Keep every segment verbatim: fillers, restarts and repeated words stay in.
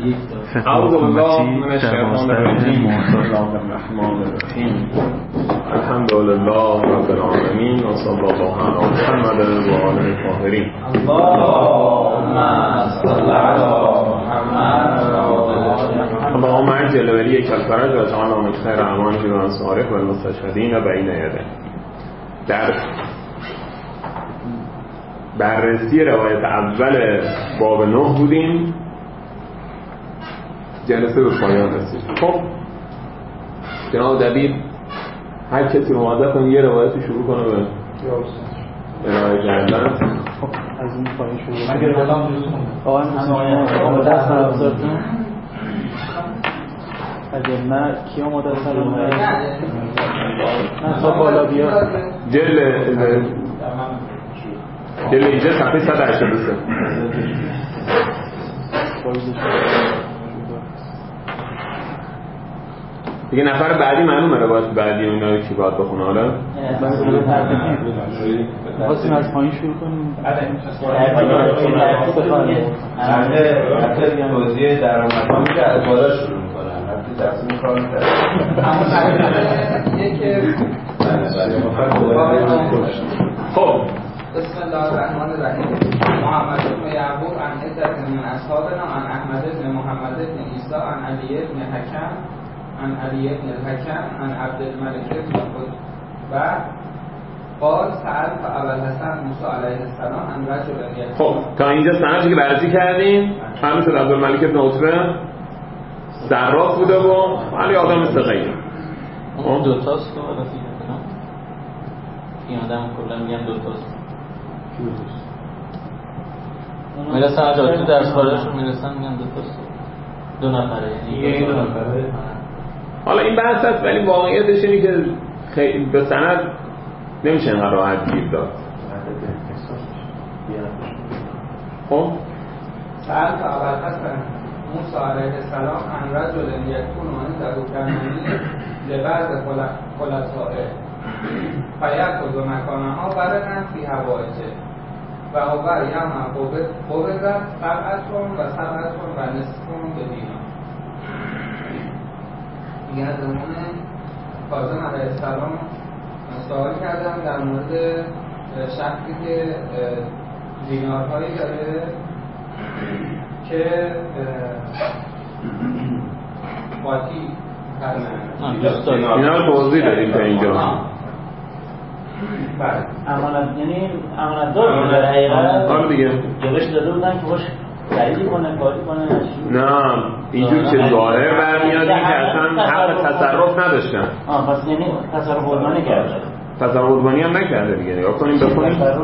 اعوذ بالله من الشیطان الرجیم بسم الله الرحمن الرحیم الحمد لله رب العالمین و صلی الله علی محمد و آله الطاهرین اللهم صل علی محمد و آله اللهم عجل ولیک الفرج و اجعلنا من خیر اعوانه و انصاره و المستشهدین بین یدیک. در بررسی روایت اول باب نه بودیم، جلسه به پایان رسید. خب جناب دبیر هر کسی مواظب کنه یه روایت شروع کنه به ارائه کردن. خب از این پایین شروع کنیم. اگر بودم دوستون آقا همه دست نرفتون اگر نه کیا مدرسه رو نه نه تا بالا بیا جل جل اینجا صفحه صد و هشتاد و سه. دیگه نفر بعدی معلومه روایت بعدی اونا کی باید بخونه. حالا می‌خواستیم از پایین شروع کنیم. حتی توضیح درآمدها میشه از بالا شروع میکنن، حتی تقسیم کار میکنن. خب بسم الله الرحمن الرحیم. محمد بن یعقوب عن عدة من اصحابنا عن احمد بن محمد بن عیسی عن علی بن حکم عن علی بن الحکم عن عبد الملك بن قتبة قال سألت ابا الحسن موسی علیه السلام عن رجل. خب تا اینجا سندی که بررسی کردیم معلوم شد عبدالملک بن قتبة صراف بوده و ولی آدم ثقه‌ای. اون دو تاست که ولی فیلم این آدم کلا میگن دو تاست. میرسن اجازه تو درس خارجشون میرسن میگن دو تاست، دو نفره، یعنی دو نفره. حالا این بحث هست ولی واقعیتش اینه که خیلی به سند نمیشه انقدر راحت گیر داد. خب سألت ابا الحسن موسی علیه السلام عن رجل یکون عنده کنانی لبعض خلصائه فیأخذ مکانها بردا فی حوائجه و هو یوم قبضت سبعتون و سبعتون و نصفون به دینار. دیگه از زمان کاظم علیه السلام سوال کردم در مورد شخصی که دینارهایی داره که قاطی هستن. اینا رو توضیح دادیم تا اینجا. بله. امانت یعنی امانت دار در حقیقت. آره دیگه. جلوش داده بودن که باش خریدی کنه کاری کنه. نه اینجور که ظاهر برمیاد این که اصلا حق تصرف نداشتن. آه پس یعنی تصرف قربانی کرده. تصرف قربانی هم نکرده دیگه. نگاه کنیم بخونیم. تصرف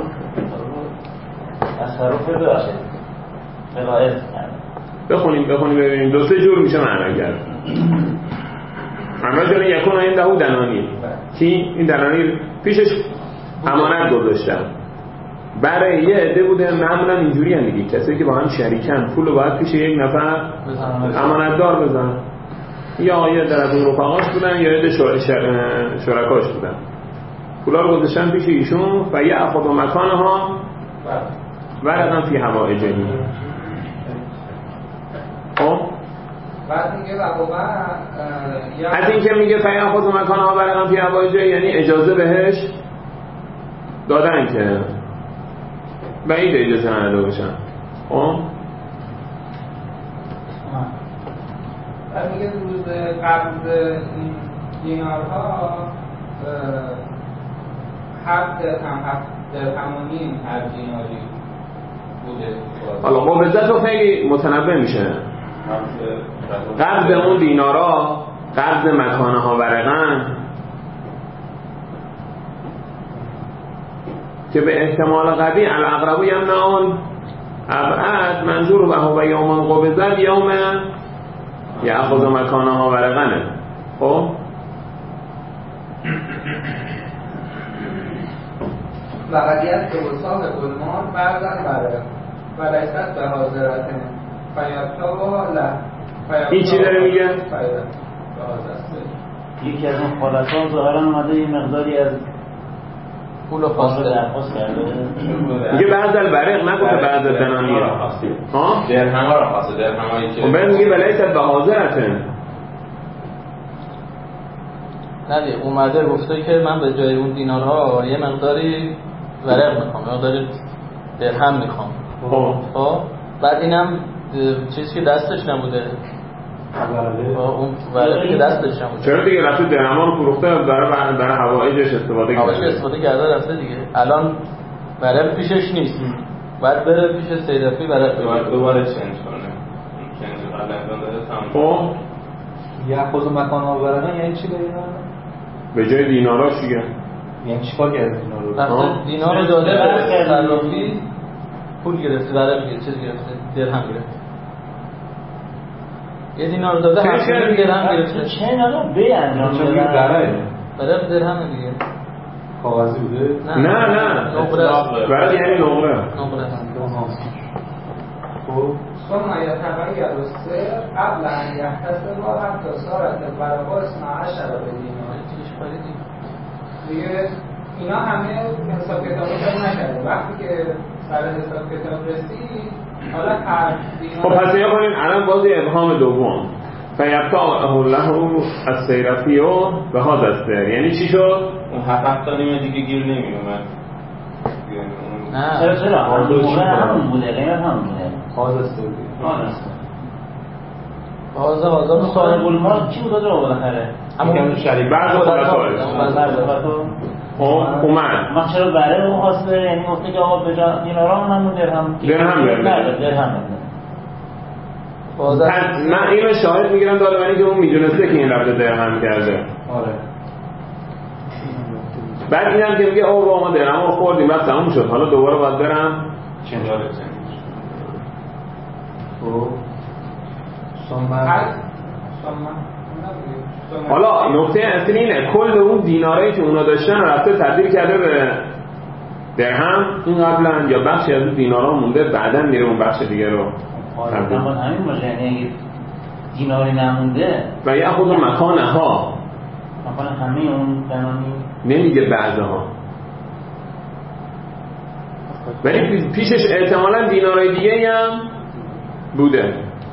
تصرف ببخشید. بلایز بخونیم بخونیم ببینیم دو سه جور میشه معنی کرد. اما جون یکون این دهو دنانی کی این دنانی پیشش امانت گذاشتن برای یه عده بوده معمولا اینجوری هم دیگه کسایی که با هم شریکن پول رو باید پیش یک نفر امانت دار بزن یا یه در از اون رفقاش بودن یا عده شر... شر... شرکاش بودن پولا رو گذاشتن پیش ایشون و یه افاد و مکانها ورقا فی حوائجه. خب بعد میگه وقوبا از این که میگه فیان خود و مکانها ورقا فی حوائجه یعنی اجازه بهش دادن که بعید اجازه نداده باشن. خب بعد میگه روز قبض این دینارها هفت درهم هفت درهم و نیم هر دیناری بوده. حالا قبضت رو خیلی متنبه میشه. قبض اون دینارا قبض مکانه ها ورقن که به احتمال قوی الاقربو یمنعون ابعد منظور و هو یوم قبضت یوم یأخذ مکانه ها ورقنه. خب وقدیت که وصاحب المال بردن برق و لیست به حاضرتن فیبتاها له. این چی داره میگه؟ یکی از اون خالصان ظاهرا اومده یه مقداری از پول خواسته درخواست کرده میگه بعض البرق نگفته بعض الدنانیر ها درهم ها رو خواسته درهمایی که اون بعد میگه بلیت به حاضرتن نه دیگه اومده گفته که من به جای اون دینارها یه مقداری ورق میخوام یه مقداری درهم میخوام خب بعد اینم چیزی که دستش نبوده اون ورقی که دستش نبوده چرا دیگه رفته درهما رو فروخته برای برای حوائجش استفاده کرده حوائج استفاده کرده رفته دیگه الان ورق پیشش نیست بعد بره پیش صیرفی ورق باید دوباره چنج کنه چنج قبل انجام داده تمام خب یا خود مکان ها ورقا یعنی چی دارید؟ به جای دیناراش دیگه یعنی چیکار کرده دینا رو؟ رفته دینار رو داده به صرافی پول گرفته ورق گرفته چیز گرفته درهم گرفته یه دینار رو داده هفت درهم گرفته چه ندارم بی انجام چون میگه برای ورق درهم دیگه کاغذی بوده؟ نه نه نقره برای یعنی نقره نقره خب ثم يتغير السعر قبل أن يحتسب حتى صارت الورقة اثنا عشر بدینار. دیگه اینا همه حساب کتابی نکرده وقتی که سر حساب کتاب رسید حالا هر خب پس نیا کنیم الان بازی ابهام دوم فیبتاعه الله از سیرفی و به هاز استر یعنی چی شد؟ اون هفت هفت تا نیمه دیگه گیر نمی اومد نه چرا چرا موقع همون بوده قیمت همون بوده خواهد است بودی آن است حاضر حاضر اون صاحب المال چی بود رو بالاخره همون شریک بعض خلاصه اومد من چرا برای اون خواسته یعنی گفته که آقا بجا دینارا من درهم درهم نه درهم من اینو شاهد میگیرم داره منی که اون میدونسته که این رفته درهم کرده آره بعد اینم که میگه آقا ما درهم رو خوردیم بعد تموم شد حالا دوباره باید برم چند داره چند خب حالا نکته اصلی اینه کل اون دینارایی که اونا داشتن رفته تبدیل کرده به درهم این قبلا یا بخشی از اون دینارا مونده بعداً میره اون بخش دیگه رو تبدیل کنه همین باشه یعنی دیناری نمونده و یا خود مکانه ها مکان همه اون دنانی نمیگه بعضها ولی پیشش احتمالاً دینارای دیگه هم بوده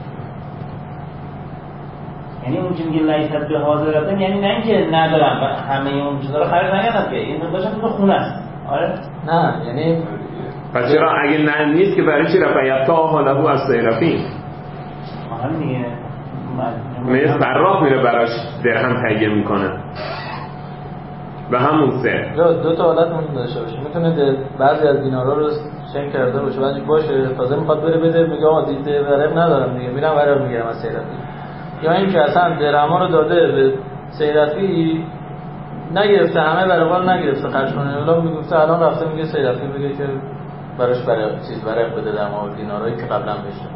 یعنی اون که میگه لیست به حاضرتن یعنی نه اینکه ندارم همه اون چیزا رو خرید نکردم که این داشتم تو خونه است آره نه یعنی پس چرا اگه نه نیست که برای چی رفع تا حاله از سیرفی همین دیگه میره صراف میره براش درهم تهیه میکنه و همون سه یا دو تا حالت ممکن داشته باشه میتونه بعضی از دینارا رو شنک کرده باشه بعضی باشه تازه میخواد بره بده میگه آقا دیگه ورق ندارم دیگه میرم ورق میگیرم از سیرفی یا اینکه اصلا درهما رو داده به سیرفی نگرفته همه ورقا رو نگرفته خرج کنه ولی میگفته الان رفته میگه سیرفی میگه که براش ورق چیز ورق بده در مورد دینارایی که قبلا بشه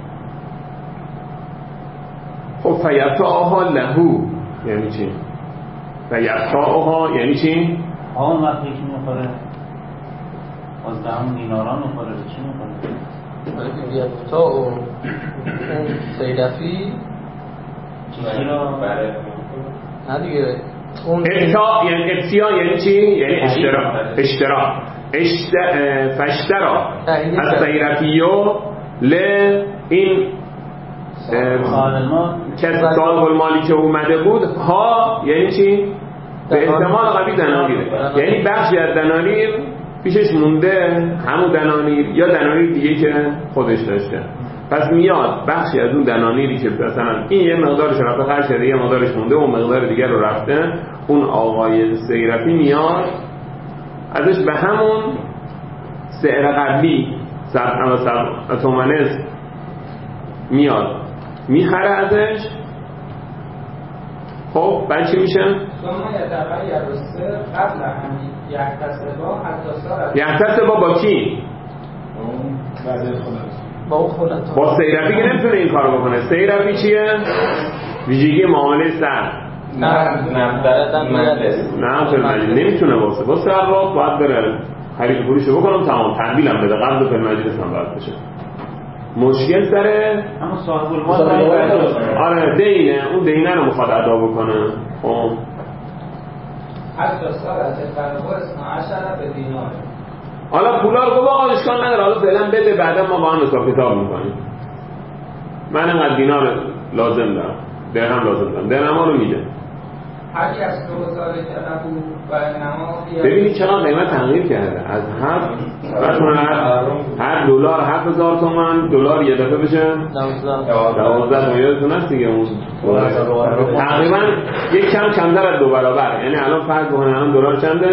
خب فیبتاعها لهو یعنی چی؟ فیبتاعها یعنی چی؟ آن وقتی که میخوره از دهم دیناران میخوره چی میخوره؟ ولی که یبتا و اون سیرفی چیزی رو برای نه دیگه اون ابتاع یعنی ابتیاع یعنی چی؟ یعنی اشترا اشترا اشت... فشترا از سیرفیو ل این کسی صاحب المالی که اومده بود ها یعنی چی؟ به احتمال قوی دنانیره یعنی بخشی از دنانیر پیشش مونده همون دنانیر یا دنانیر دیگه که خودش داشته پس میاد بخشی از اون دنانیری که مثلا این یه مقدارش رفته خرج شده یه مقدارش مونده و مقدار دیگه رو رفته اون آقای سیرفی میاد ازش به همون سعر قبلی سر تومنز میاد میخره ازش خب بعد چی میشه؟ قبل همین یحتسبا حتی صارت یحتسبا با کی؟ با اون خودت با سیرفی که نمیتونه این کارو بکنه سیرفی چیه؟ ویژگی معامله سر نه نه نه فیلمجلس نمیتونه واسه با سر را باید بره خرید فروشو بکنم تمام تحویلم بده قبل فیلمجلس هم باید بشه مشکل سره اما صاحب المال آره دینه اون دینه رو میخواد ادا بکنه خب حتی سال از قربو اثنا عشر به دینار. حالا پولا رو گفت آقا اشکال نداره، حالا فعلا بده، بعدا ما با هم حساب کتاب میکنیم. من انقدر دینار لازم دارم، درهم لازم دارم، درهم رو میده. هرچی از دو سال که بود و نما ببینید چقدر قیمت تغییر کرده. از هر هر دلار هفت هزار تومان، دلار یه دفعه بشه دوازده تومان. یادتون هست دیگه اون تقریبا یک کم کمتر از دو برابر. یعنی الان فرض بکنید الان دلار چنده؟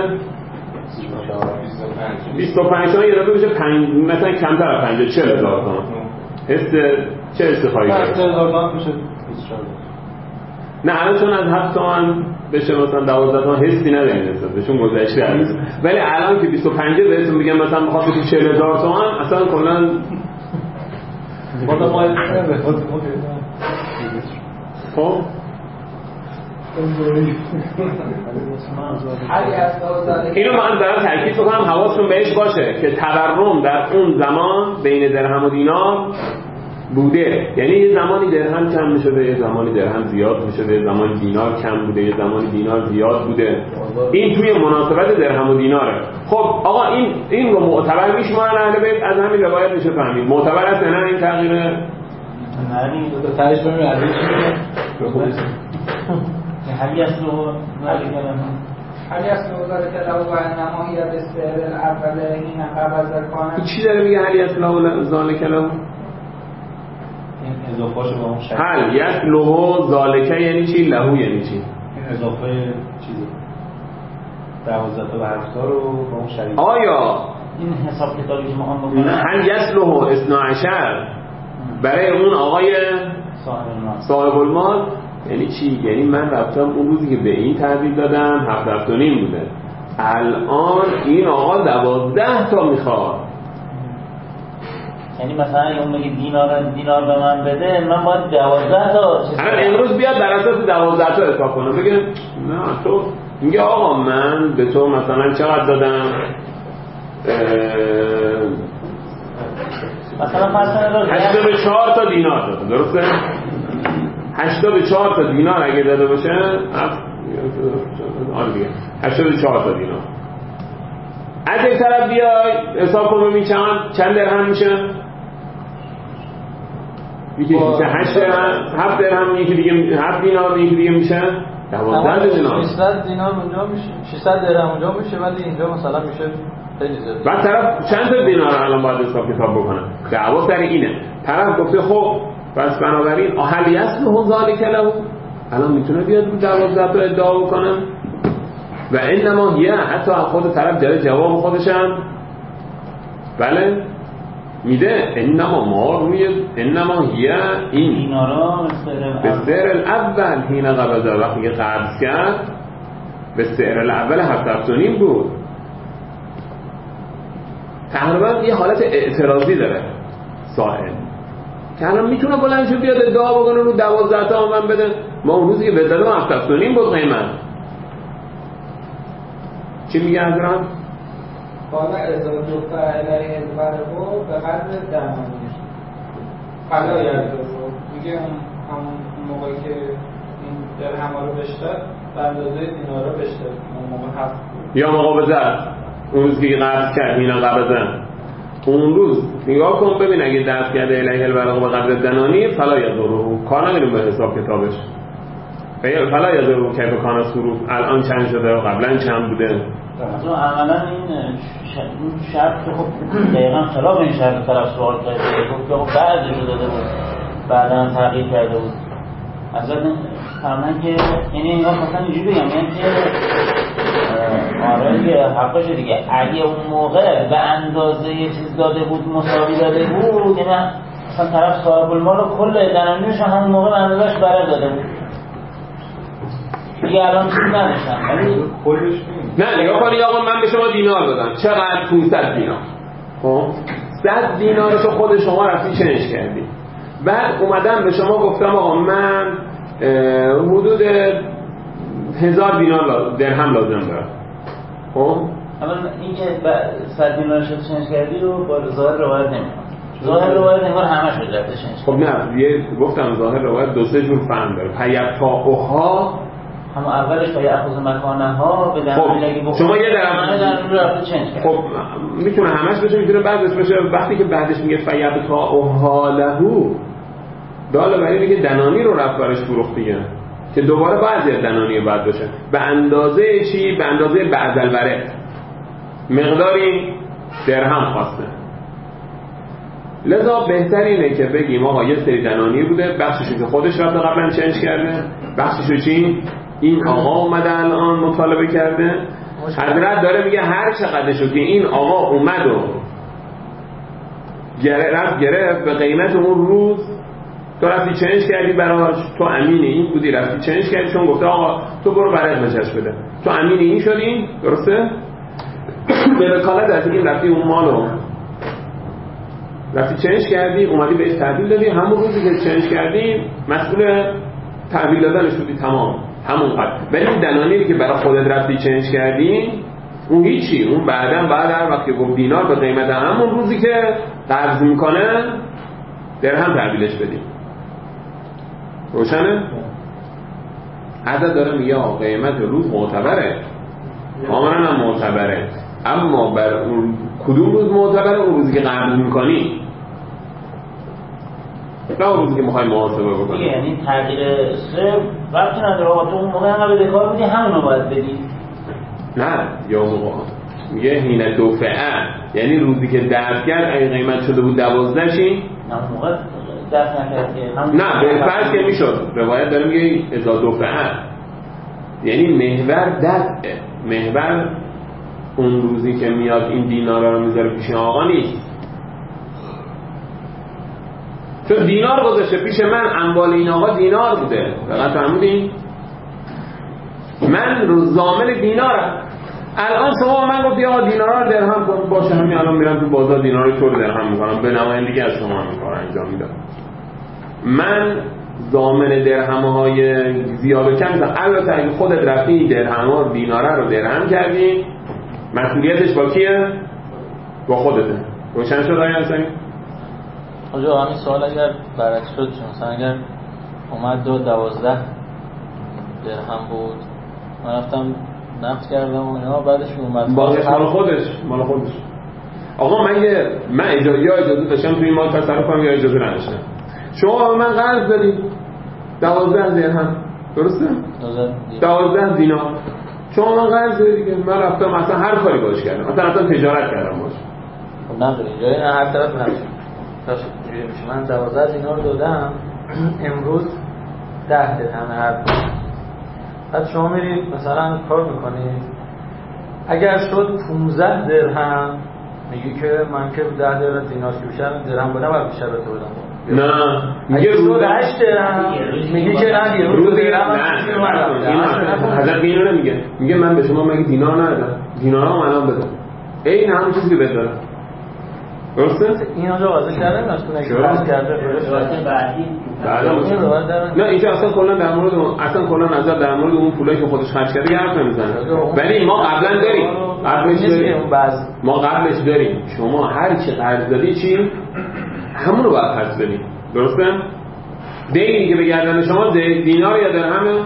بیست و پنج تومان. یه دفعه بشه پنج، مثلا کمتر از پنجاه، چهل هزار تومان. حس چه استفاده کرد؟ چهل هزار تومان میشه. نه الان چون از هفت تومان بشه مثلا دوازده تومان حسی نداریم نسبت بهشون گذشته هست. ولی الان که بیست و پنج بهتون میگم مثلا میخواد بشه چهل هزار تومان، اصلا کلا بالا ما نمیره. خب اینو من دارم تاکید میکنم حواستون بهش باشه که تورم در اون زمان بین درهم و دینار بوده. یعنی یه زمانی درهم کم میشده، یه زمانی درهم زیاد میشده، یه زمانی دینار کم بوده، یه زمانی دینار زیاد بوده. این توی مناسبت درهم و دیناره. خب آقا این این رو معتبر میشمارن اهل بیت؟ از همین روایت میشه فهمید معتبر است نه این تغییره؟ نه تو تاش ببین علی چی میگه؟ حالی اصل و ذالک له حالی اصل و ذالک له و انما هی بسعر الاول این قبض کانه. چی داره میگه حالی اصل و ذالک له؟ این اضافه شو با اون شرط. حل یسلوه ذالک یعنی چی؟ لهو یعنی چی؟ این اضافه چیزه دوازده تا و هفت تا رو با اون شریک. آیا این حساب کتابی که ما می‌کنیم هل یسلوه اثنا عشر برای اون آقای صاحب المال صاحب المال یعنی چی؟ یعنی من رفتم اون روزی که به این تحویل دادم هفت هفت و نیم بوده، الان این آقا دوازده تا میخواد. یعنی مثلا اون میگه دینار دینار به من بده، من باید دوازده تا الان امروز بیاد بر اساس دوازده تا حساب کنه بگه نه تو میگه آقا من به تو مثلا چقدر دادم، مثلا مثلا هشتاد و چهار تا دینار داده، درسته؟ هشتاد و چهار تا دینار اگه داده باشه آره دیگه هشتاد و چهار تا دینار. از یک طرف بیای حساب کن ببین چند چند درهم میشه؟ یکی میشه هشت درهم، هفت درهم، یکی دیگه هفت دینار، یکی دیگه میشه دوازده دینار. ششصد دینار اونجا میشه، ششصد درهم اونجا میشه، ولی اینجا مثلا میشه خیلی زیاد. بعد طرف چند تا دینار الان باید حساب کتاب بکنه؟ دعوا سر اینه. طرف گفته خب پس بنابراین اهل یسلوه ذالک له، الان میتونه بیاد رو دوازده تا ادعا بکنه و انما هی حتی خود طرف جره جواب خودشم بله میده. انما ما روی انما هی این دینارا به سعر الاول حین قبضه، وقتی که قبض کرد به سعر الاول هفت هفت و نیم بود. تقریبا یه حالت اعتراضی داره سائل که الان میتونه بلند شد بیاد ادعا بکنه رو دوازده تا من بده. ما اون روزی که به دادم هفت هفت و نیم بود قیمت. چی میگه حضرت؟ حالا ازا جفت علیه الورقو به قدر درمانی حالا یاد رو میگه همون موقعی که این درهم رو بشتد به اندازه دینارا بشتد اون موقع هفت بود یا مقابضت اون روز که قبض کرد اینا قبضن اون روز نگاه کن ببین اگه دست کرده علیه الورقو به قدر دنانی فلا یضره، کار نداریم به حساب کتابش. فلا یضره که به کان صروف الان چند شده و قبلا چند بوده. تو عملا این شرط خب دقیقا خلاف این شرط طرف سوال کرده خب که خب بعدش رو داده بود بعدا تغییر کرده بود. اصلا فرمودن که یعنی این وقت مثلا اینجوری بگم یعنی که آره که حقش دیگه اگه اون موقع به اندازه یه چیز داده بود مساوی داده بود یعنی مثلا طرف صاحب المال رو کل دنانیش همون موقع به اندازهش برای داده بود دیگه الان چیز نداشتم ولی کلش نه نگاه کنید آقا من به شما دینار دادم چقدر؟ پانصد دینار. خب صد دینارشو خود شما رفتی چنج کردی، بعد اومدم به شما گفتم آقا من حدود هزار دینار درهم لازم دارم. خب اما این که صد دینارشو چنج کردی رو با ظاهر روایت نمی‌کنم. ظاهر روایت انگار همش رو جفته چنج. خب نه یه گفتم ظاهر روایت دو سه جور فهم داره. پیفاؤها همون اولش با یأخذ مکانه ها به دنانیگی بخوره. شما یه درم در رو رفته چنج کرد. خب میتونه همش بشه، میتونه بعدش بشه. وقتی که بعدش میگه فیبتا و حالهو داله برای میگه دنانی رو رفت برش فروخت دیگه، که دوباره بعضی از دنانی بعد بشه به اندازه چی؟ به اندازه بعد الورق، مقداری درهم خواسته. لذا بهتر اینه که بگیم آقا یه سری دنانی بوده، بخششو که خودش رفته قبلا چنج کرده، بخششو چی؟ این آقا اومده الان مطالبه کرده. حضرت داره میگه هر چقدرشو که این آقا اومد و گرفت گرفت به قیمت اون روز، تو رفتی چنج کردی براش، تو امین این بودی رفتی چنج کردی، چون گفته آقا تو برو برات بچش بده، تو امین این شدی، درسته؟ به وکالت از این رفتی اون مالو رفتی چنج کردی، اومدی بهش تحویل دادی، همون روزی که چنج کردی مسئول تحویل دادنش بودی، تمام همون قدر. ولی این دنانیری که برای خودت رفتی چنج کردی اون هیچی، اون بعداً بعد هر وقت که گفت دینار به قیمت همون روزی که قرض میکنه درهم تحویلش بدی. روشنه؟ عدد داره میگه قیمت روز معتبره، کاملا هم معتبره، اما بر اون کدوم روز معتبره؟ اون روزی که قرض میکنی، نه اون روزی که میخوای محاسبه بکنی. یعنی تغییر صرف وقتی نداره آقا تو اون موقع هم بدهکار بودی همونو باید بدی. نه یا موقع میگه هین دفعه، یعنی روزی که دفع کرد اگه قیمت شده بود دوازده شی، نه اون موقع دفع نکرد که نه به فرض که میشد. روایت داره میگه اذا دفعه، یعنی محور دفعه، محور اون روزی که میاد این دینارا رو میذاره پیش آقا نیست، چون دینار گذاشته پیش من، اموال این آقا دینار بوده، فقط فهمیدین؟ من رو ضامن دینارم. الان شما من گفتی آقا دینارا رو درهم کن، باشه همین الان میرم تو بازار دینارا رو طور درهم میکنم، به نمایندگی از شما هم کار انجام میدم. من ضامن درهم های زیاد و کم نیستم. البته اگه خودت رفتی درهم ها دیناره رو درهم کردی، مسئولیتش با کیه؟ با خودته. روشن شد آیا هستنی؟ آجا همین سوال اگر برعکس شد، مثلا اگر اومد دو دوازده درهم بود، من رفتم نفت کردم و اینا، بعدش اومد باقیش مال خودش، مال خودش. آقا من یه من اجازه یا اجازه داشتم توی این مال تصرف کنم یا اجازه نداشتم. شما به من قرض دادید دوازده درهم، درسته؟ دوازده دینار. شما من قرض دادید دیگه، من رفتم مثلا هر کاری باش کردم، مثلا اصلا تجارت کردم باش. خب نداری جایی نه، هر طرف نمیشه. باشه اینجوری میشه. من دوازده دینار دادم، امروز ده درهم هر کاری. بعد شما میرید مثلا کار میکنید، اگر شد پانزده درهم، میگی که من که ده درهم دینار که بیشتر درهم بودم و بیشتر به تو بدم. نه میگه روز هشت درهم، میگی که نه دیگه روز درهم. نه حضرت اینو نمیگه، میگه من به شما مگه دینار ندادم، دینارام الان بدم. این همون چیزی که بهت دادم. درسته؟ این آنجا واضح کرده نمی‌تونه که باز کرده روایت بعدی. نه اینجا اصلا کلا در مورد اصلا کلا نظر در مورد اون پولایی که خودش خرج کرده حرف نمیزنه. ولی ما قبلا داریم، قبلش داریم. ما قبلش داریم. شما هر چی قرض دادی چی؟ همون رو باید خرج بدی. درسته؟ دینی که به گردن شما دینار یا درهم؟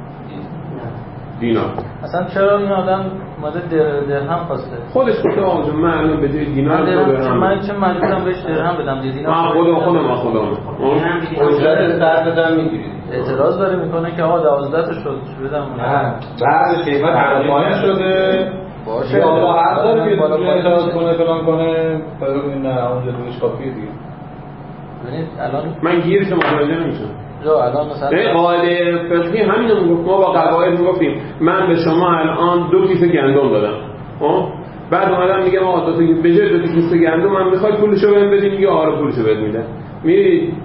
دینار. اصلا چرا این آدم اومده درهم خواسته؟ خودش گفته آقا جون من الان به جای دینار درهم، من چه مجبورم بهش درهم بدم دینار؟ من خودم خودم ما خودم. اجازه سر بدم میگیرید. اعتراض داره میکنه که آقا دوازده شد بدم. نه بعد قیمت پایین شده باشه. یا الله حق داره که بالا اعتراض کنه فلان کنه، فلان این نه اونجا دوش کافیه دیگه. ببینید الان من گیرش متوجه نمیشم. جو الان مثلا این قاعده فقهی همینو میگفت، ما با قواعد میگفتیم من به شما الان دو کیسه گندم دادم، خب بعد اومدم میگم آقا دو تا به جای دو تا کیسه گندم من میخوای پولشو بهم بدی، میگه آره پولشو بهت میدم. میری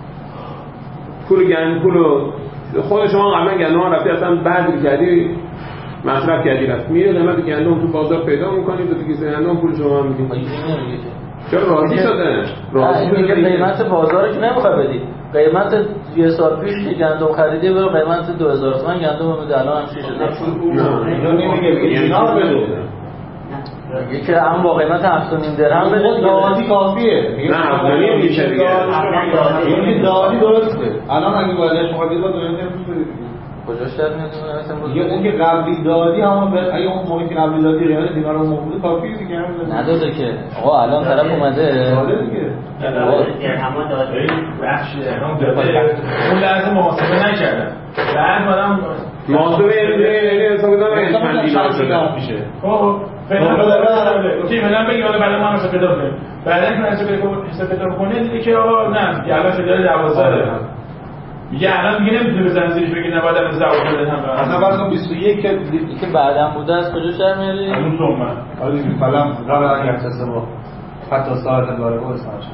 پول گندم پولو خود شما قبلا گندم رفتی اصلا بعد کردی مصرف کردی، رفت میره قیمت گندم تو بازار پیدا میکنی، دو تا کیسه گندم پول شما میدی. چرا راضی شده؟ راضی شده قیمت بازارش نمیخواد بدی. قیمت یه سال پیش که گندم خریدی برو قیمت دو هزار تومان گندم بده، الان هم شش هزار. نه اینو نمیگه دینار بده. میگه که هم با قیمت هفت و نیم درهم بده دادی کافیه. نه هفت و نیم میشه دیگه. این دادی درسته. الان اگه باید شما بده دو هزار بدید. کجاش در میاد مثلا امروز دیگه اون که قبلی دادی همون اگه اون موقعی که قبلی دادی قیمت دینار اون موقع کافیه دیگه نداده که آقا الان طرف اومده داده دیگه درهم داده بخش درهم داده اون لحظه محاسبه نکردن بعد بعدم محاسبه یعنی حساب دادن چند دینار شده میشه خب فعلا اوکی فعلا بگی حالا بعدا ما حساب پیدا کنیم بعدا که حساب پیدا حساب پیدا کنه دیگه که آقا نه الان شده دوازده میگه الان دیگه نمیتونه بزنه زیرش بگه نباید از دوازده درهم اصلا واسه بیست و یک که بعدم بوده از کجا در میاری اون تومن حالا دیگه فعلا قبل از اینکه حساب با حتی ساعت داره با اسمش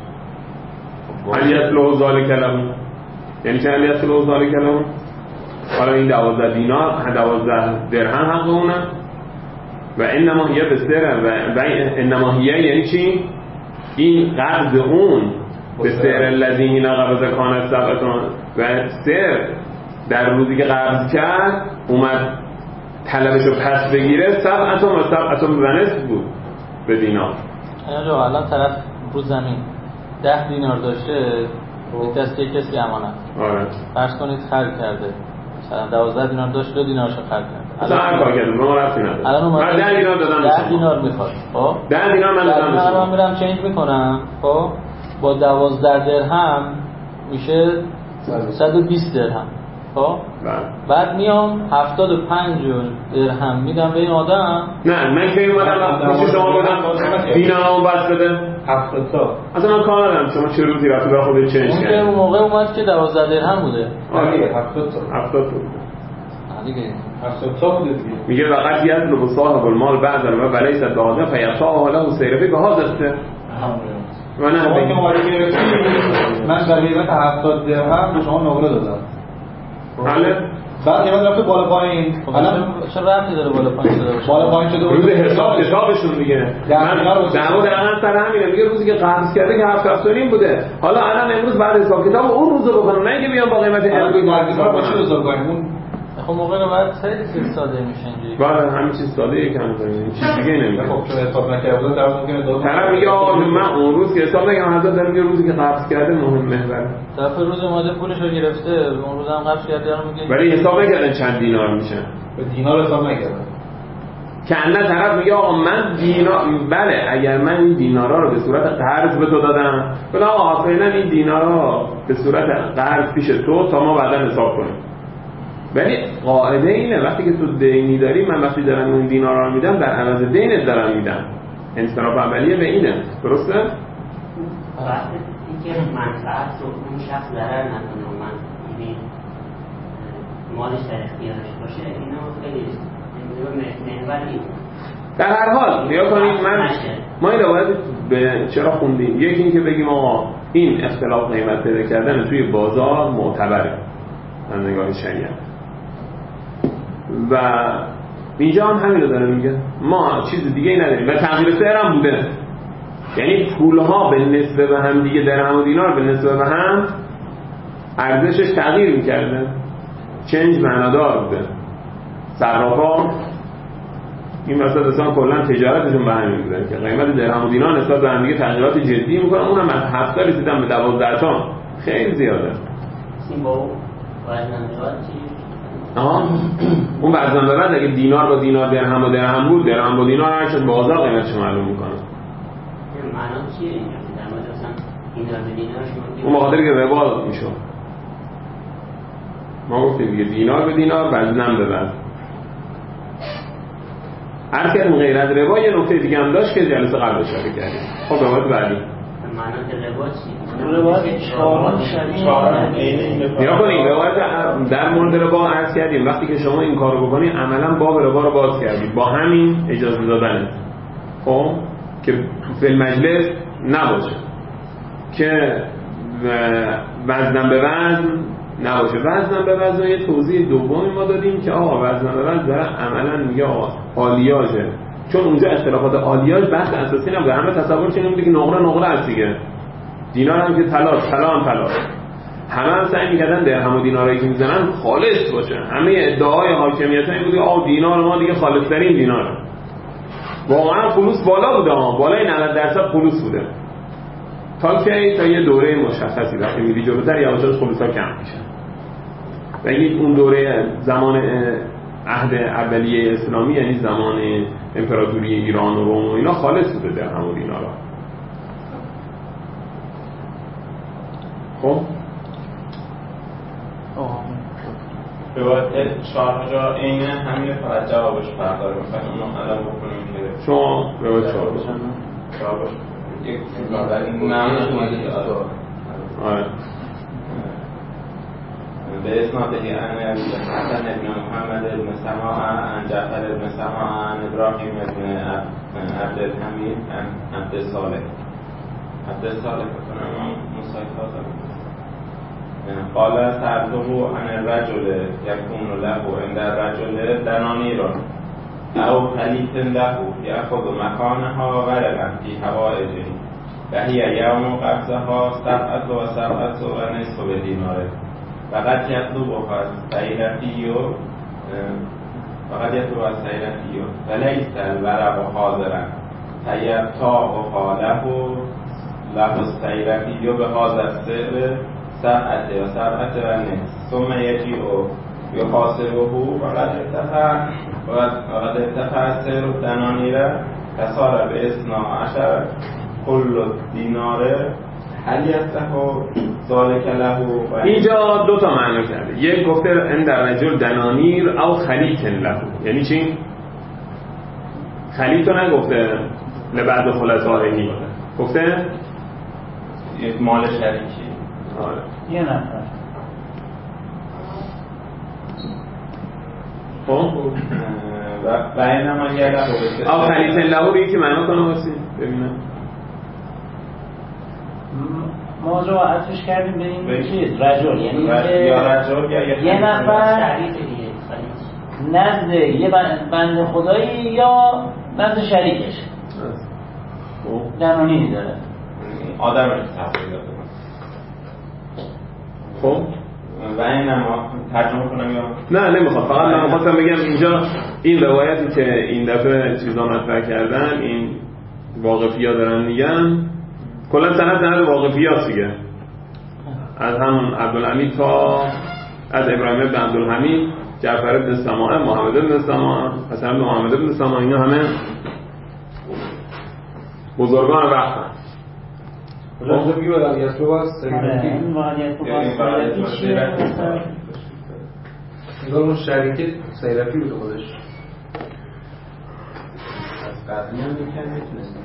علیت له ذالک کلام یعنی چه علیت له ذالک کلام حالا این دوازده دینار دوازده درهم حق اونه و انما هی بسعر و انما هی یعنی چی این قرض اون به سعر الذین قبض کانت سبعتون و سعر در روزی که قرض کرد اومد طلبشو پس بگیره سبعتون و سبعتون و نصف بود به دینار. یعنی الان طرف رو زمین ده دینار داشته به دست یک کسی امانت آره فرض کنید خرج کرده مثلا دوازده دینار داشت دو دینارشو خرج کرده الان هر کار کرده ما رفتی نداره الان من ده دینار دادم ده دینار میخواد خب ده دینار من دادم من من میرم چنج میکنم خب با دوازده درهم میشه صد و بیست درهم خب بعد میام هفتاد و پنج درهم میدم به این آدم نه من که اومدم پیش شما بودم دینارمو بس بده هفتاد تا اصلا من کار ندارم شما چه روزی رفتی برای خودت چنج اون که کردی اون موقع اومد که دوازده درهم بوده آره هفتاد تا هفتاد تا دیگه هفتاد تا بوده دیگه میگه وقت یطلب صاحب المال بعد و ولیس بعد فیعطاه له سیرفی به هذا است و نه شما که اومدی گرفتی من در قیمت هفتاد درهم به شما نقره دادم بله بعد قیمت رفته بالا پایین الان چه ربطی داره بالا پایین شده باشه بالا پایین شده روز حساب کتابشون دیگه من در مورد دقیقاً سر همینه میگه روزی که قرض کرده که هفت هفت و نیم بوده حالا الان امروز بعد حساب کتاب اون روزو بکنم نه اینکه بیام با قیمت امروز مارکت‌ها با چی حساب کنیم اون خب موقع رو بعد خیلی چیز ساده میشه اینجوری بله همین چیز ساده یکم کنیم چیز دیگه نمیگه خب چون حساب نکرده در ممکنه داد طرف میگه آقا من اون روز که حساب نگم حضرت داره میگه روزی که قرض کرده مهم محور طرف روز اومده پولش رو گرفته اون روز هم قرض کرده الان میگه ولی حساب نکردن چند دینار میشه به دینار حساب نکردن که اندر طرف میگه آقا من دینار بله اگر من این دینارا رو به صورت قرض به تو دادم بله آقا فعلا این دینارا به صورت قرض پیش تو تا ما بعدا حساب کنیم ولی قاعده اینه وقتی که تو دینی داری من وقتی دارم اون دینارا رو میدم در عوض دینت دارم میدم انصراف اولیه به اینه درسته؟ وقتی اینکه منفعت رو اون شخص ضرر نکنه و من یعنی مالش در اختیارش باشه اینو خیلی محوری در هر حال بیا کنید من ما این روایت به چرا خوندیم یکی این که بگیم آقا این اختلاف قیمت پیدا کردن توی بازار معتبره از نگاه شریعت و اینجا هم همین رو داره میگه ما چیز دیگه ای نداریم و تغییر سعر هم بوده یعنی پولها به نسبه به هم دیگه درهم و دینار به نسبه به هم ارزشش تغییر میکرده چنج معنادار بوده صرافا این وسط اصلا کلا تجارتشون به همین بوده که قیمت درهم و دینار نسبت به هم دیگه تغییرات جدی میکنن اونم از هفت تا رسیدن به دوازده تا خیلی زیاده سیمبو وزننده‌ها چی؟ آها اون وزن به بعد اگه دینار با دینار درهم با درهم بود درهم با دینار هر چند بازار قیمتش معلوم میکنه معنا چیه اینجا در مورد مثلا دینار به دینار شما اون مقادیر که ربا میشه ما گفتیم دیگه دینار به دینار وزنم به وزن هر کردیم غیر از ربا یه نکته دیگه هم داشت که جلسه قبل اشاره کردیم خب روایت بعدی معنا که ربا چیه؟ روایت چهارم شبیه نیا کنیم روایت در مورد ربا عرض کردیم وقتی که شما این کارو بکنی عملا باب ربا رو باز کردید با همین اجازه دادن خب که فی المجلس نباشه که وزنم به وزن نباشه وزنم به وزن یه توضیح دومی ما دادیم که آقا وزنم به وزن داره عملا میگه آقا آلیاژه چون اونجا اختلافات آلیاژ بحث اساسی نبوده همه تصور چنین بوده که نقره نقره است دیگه دینار هم که طلا طلا هم طلا همه هم سعی می‌کردن درهم و دینارایی که میزنن خالص باشه همه ادعای حاکمیت این بوده آقا دینار ما دیگه خالص‌ترین دیناره واقعا فلوس بالا بوده ها بالای نود درصد فلوس بوده تا که تا یه دوره مشخصی وقتی میری جلوتر یواش یواش فلوس‌ها کم میشه بگید اون دوره زمان عهد اولیه اسلامی، یعنی زمان امپراتوری ایران و روم و اینا، خالص بوده درهم و دینارا. خب روایت چهار جا اینه همین فقط جوابش فرق داره. مثلا اونو الان بکنیم که شما روایت چهار باشه چهار باشه یک در این معنی آره به اسناده ان حسن ابن محمد ابن سماع عن جعفر ابن سماع عن ابراهیم ابن عبد الحمید عن عبد صالح عبد صالح بکنم مصیفات قال سألته عن الرجل يكون له عند الرجل دنانير أو خليط له يأخذ مكانها غرقا في حوائجه وهي يوم قبضها سبعة وسبعة ونصف دينار فقد يطلبها السيرفي فقد يطلبها السيرفي فليس الورق حاضرا فيبتاعها له له السيرفي بهذا السعر سبعت یا سبعت و نصف ثم یجیء یحاسبه وقد ارتفع وقد ارتفع سعر الدنانیر فصار به اثنا عشر کل دینار هل یصح ذلک له. اینجا دو تا معنی کرده. یک گفته عند الرجل دنانیر او خلیط له، یعنی چی؟ خلیط رو نگفته لبعض خلطائه، گفته یک مال شریکی. آره. یه نفر خب و اینم اگر آه خلیط لهو رو یکی معنا کنم واسه ببینم. موضوع عطفش کردیم به این چیز رجل، یعنی یا رجل یا یه نفر نزد یه بنده خدایی یا نزد شریکش دنانی داره آدم رو تحصیل داده. خب و این هم ترجمه کنم یا نه نمیخواد، فقط من میخواستم بگم اینجا این روایتی که این دفعه چیزا مطرح کردن، این واقفی‌ها دارن میگن، کلا سند سند واقفیات دیگه، از همون عبدالحمید تا از ابراهیم بن عبدالحمید، جعفر بن سماع، محمد بن سماع، حسن بن محمد بن سماع، اینا همه بزرگان وقتن. راجع به ولایت رو باز این ولایت رو باز چیه؟ انگار اون شریک سیرفی بود خودش. از قبلی هم میکنم میتونستیم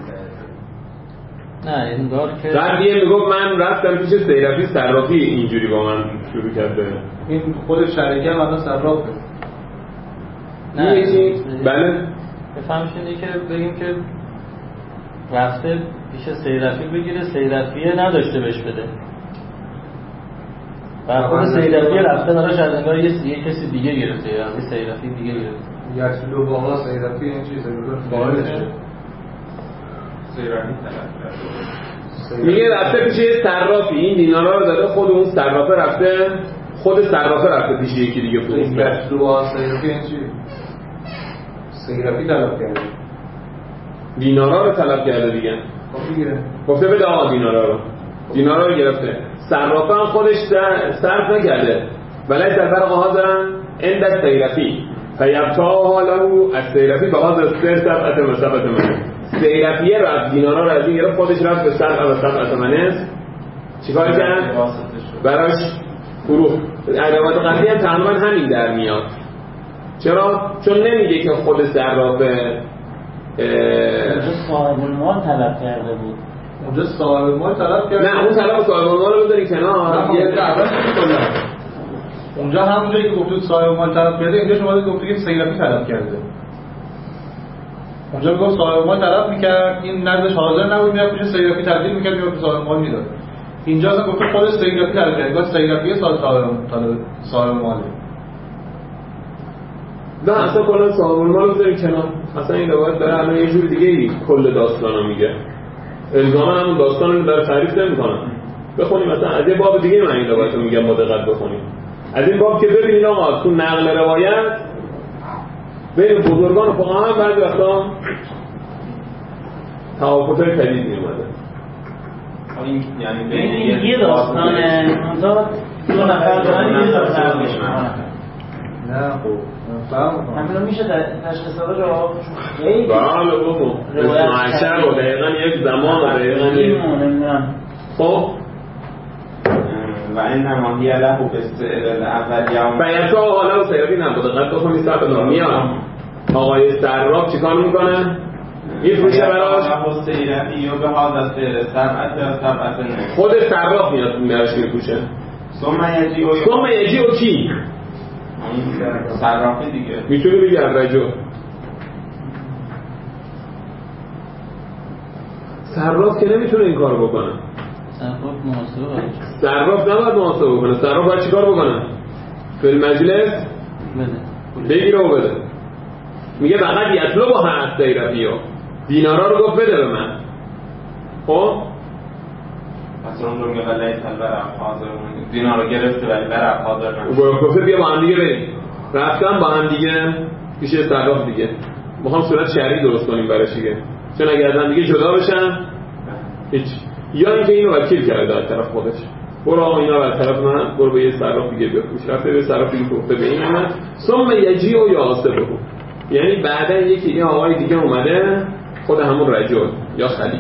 نه انگار که قبلیه میگفت من رفتم پیش سیرفی صرافی اینجوری با من شروع کرده. این خود شریک هم الان صرافه. نه چی؟ بله بفهمش اینه که بگیم که رفته پیش سیرفی بگیره، سیرفیه نداشته بهش بده و خود سیرفیه رفته براش از انگار یه یه کسی دیگه گرفته، یه سیرفی دیگه گرفته. یکسلو بالا سیرفی این چیزه بگم فاعلشه سیرفی طلب میگه رفته پیش یه صرافی، این دینارا رو داده خود اون صرافه، رفته خود صرافه رفته پیش یکی دیگه فروخته. یکسلو بالا سیرفی این چی؟ سیرفی طلب کرده، دینارا رو طلب کرده دیگه. خب دیگه گفته بده آقا دینارا رو، دینارا رو گرفته. صرافه هم خودش صرف نکرده، ولی سفر حاضرن عند السیرفی فیبتاها له السیرفی بهذا السعر سبعة و سبعة من. سیرفیه رو از دینارا رو از این گرفت، خودش رفت به سبعة و سبعة من. چیکار کرد؟ براش فروخت. روایت قبلی هم تقریبا همین در میاد. چرا؟ چون نمیگه که خود صرافه اونجا صاحب المال طلب کرده بود. اونجا صاحب مال طلب کرده. نه اون طلب صاحب المال رو بذاری کنار. یه دعوت می‌کنه. اونجا همونجایی که گفتید صاحب مال طلب کرده، اینجا شما گفتید که سیرفی طلب کرده. اونجا میگفت صاحب مال طلب می‌کرد، این نظرش حاضر نبود، میاد پیش سیرفی تبدیل می‌کرد، میاد صاحب مال میداد. اینجا اصلا گفت خود سیرفی طلب کرد، گفت سیرفی صاحب طلب صاحب ماله. نه اصلا کلا صاحب المال رو بذاری کنار. اصلا این روایت داره الان یه جور دیگه ای کل داستانو میگه. الزاما همون داستان رو داره تعریف نمی‌کنه. بخونیم مثلا از یه باب دیگه من این روایت رو میگم با دقت بخونیم. از این باب که ببینید آقا تو نقل روایت بین بزرگان و فقها هم بعضی وقتا توافقات شدید میومده. یعنی یه داستانه، اونجا دو نفر دارن یه داستان میشن. نه خب فهم همین رو میشه تشخیص داده رو خیلی بله بابا معشر و دقیقا یک زمان و دقیقا یک خب و این نماهی له به سعر الاول یوم بیعتا حالا و سیرابی نبوده قد بخونی سب میاد آقای سراب چیکار میکنه؟ میفروشه براش خود سراب میاد براش میفروشه ثم یجی و ثم یجی و کی؟ صرافی دیگه میتونی بگی الرجل صراف که نمیتونه این کارو بکنه صراف محاسبه صراف نباید محاسبه بکنه صراف باید چیکار بکنه؟ فی المجلس بده بگیره و بده میگه فقط یطلب با هر سیرفی ها دینارا رو گفت بده به من خب پس اون رو میگه ولی ایتل برم حاضر دینا رو گرفته ولی برم حاضر نمیشه گفته بیا با هم دیگه بریم رفتم با هم دیگه پیش صراف دیگه میخوام صورت شرعی درست کنیم براش دیگه چون اگر از هم دیگه جدا بشن هیچ یا اینکه اینو وکیل کرده از طرف خودش برو آقا اینا از طرف من برو به یه صراف دیگه بفروش رفته به صراف دیگه گفته به این من ثم یجی و یاسه بگو یعنی بعدا یکی یه آقای دیگه اومده خود همون رجل یا خلیق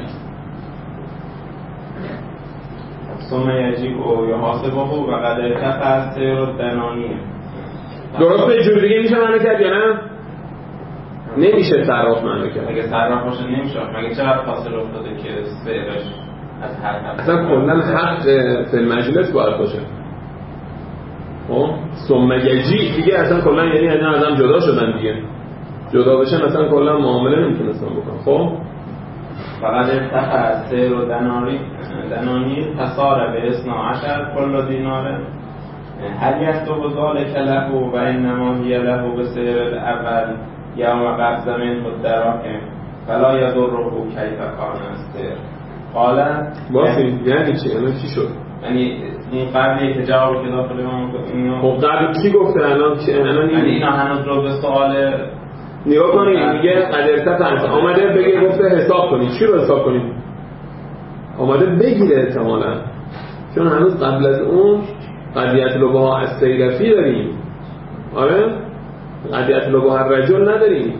ثم یجی و یحاسبه و قد ارتفع سعر الدنانیر درسته جور دیگه میشه معنی کرد یا نه؟ نمیشه صراف معنی کرد اگه صراف باشه نمیشه مگه چقدر فاصله افتاده که سعرش از هر طرف اصلا کلا حق فی المجلس باید باشه خب ثم یجی دیگه اصلا کلا یعنی اینا ازم جدا شدن دیگه جدا بشن اصلا کلا معامله نمیتونستن بکنن خب فقط ارتفع سعر و دناری دنانیر فصار به اثنا عشر کل دیناره هل یکتب ذلک له و انما هی له به سعر الاول یوم قبض منه الدراهم فلا یضره کیف کان السعر قال باشه یعنی چی الان چی شد یعنی این قبلی که جوابی که داخل ما خب قبل کی گفته الان چی الان یعنی اینا هنوز رو به سوال نگاه کنید میگه قدرت انس آمده بگه گفته حساب کنید چی رو حساب کنید آمده بگیره احتمالاً چون هنوز قبل از اون قضیت لبها از سیرفی داریم آره قضیت لبها رجل نداریم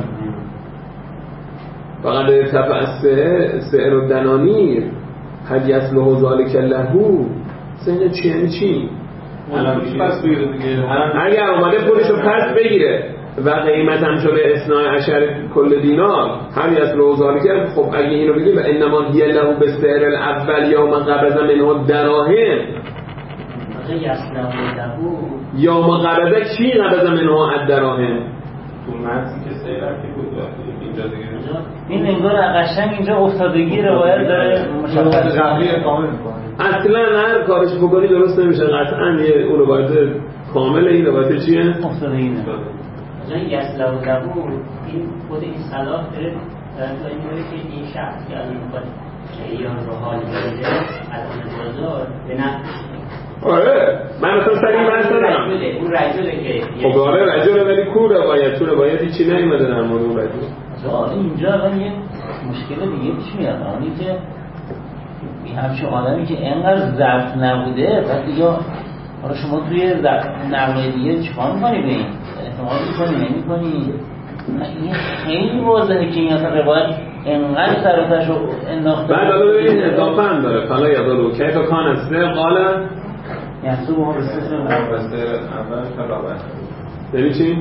فقط ارتفع از سعر و دنانیر هل یسلح ذالک لهو سینه چی یعنی چی الان پس بگیره دیگه اگر اومده پولشو پس بگیره و قیمت هم شده اثنا عشر کل دینار هل یسلح ذالک خب اگه اینو بگیم و انما هی له به سعر الاول یا من قبض منه دراهم یا ما قبضه کی قبض منه الدراهم تو متن که سیرفی بود اینجا دیگه این انگار قشنگ اینجا افتادگی روایت داره مشخص قبلی کامل می‌کنه اصلا هر کارش بکنی درست نمیشه قطعا یه اون روایت کامل این روایت چیه افتادگی نه جای یسلو لبو این خود این صلاح داره تا این داره که این شخص که الان میخواد ایران رو حال بگیره از اون بازار به نفع آره من مثلا سریع من سرم اون رجله که خب آره رجله ولی کو روایت تو روایت هیچی نیومده در مورد اون رجل اینجا الان یه مشکل دیگه پیش میاد اونی که این همچین آدمی که اینقدر ضبط نبوده بعد دیگه حالا شما توی نقل دیگه چیکار می‌کنی به این اعتماد می‌کنی نمی‌کنی این خیلی واضحه که این اصلا روایت اینقدر سر و تهشو انداخته بعد حالا ببین اضافه هم داره فلا یادارو کیف کان استه قال یحسبه به سر اول فلا یعنی چی؟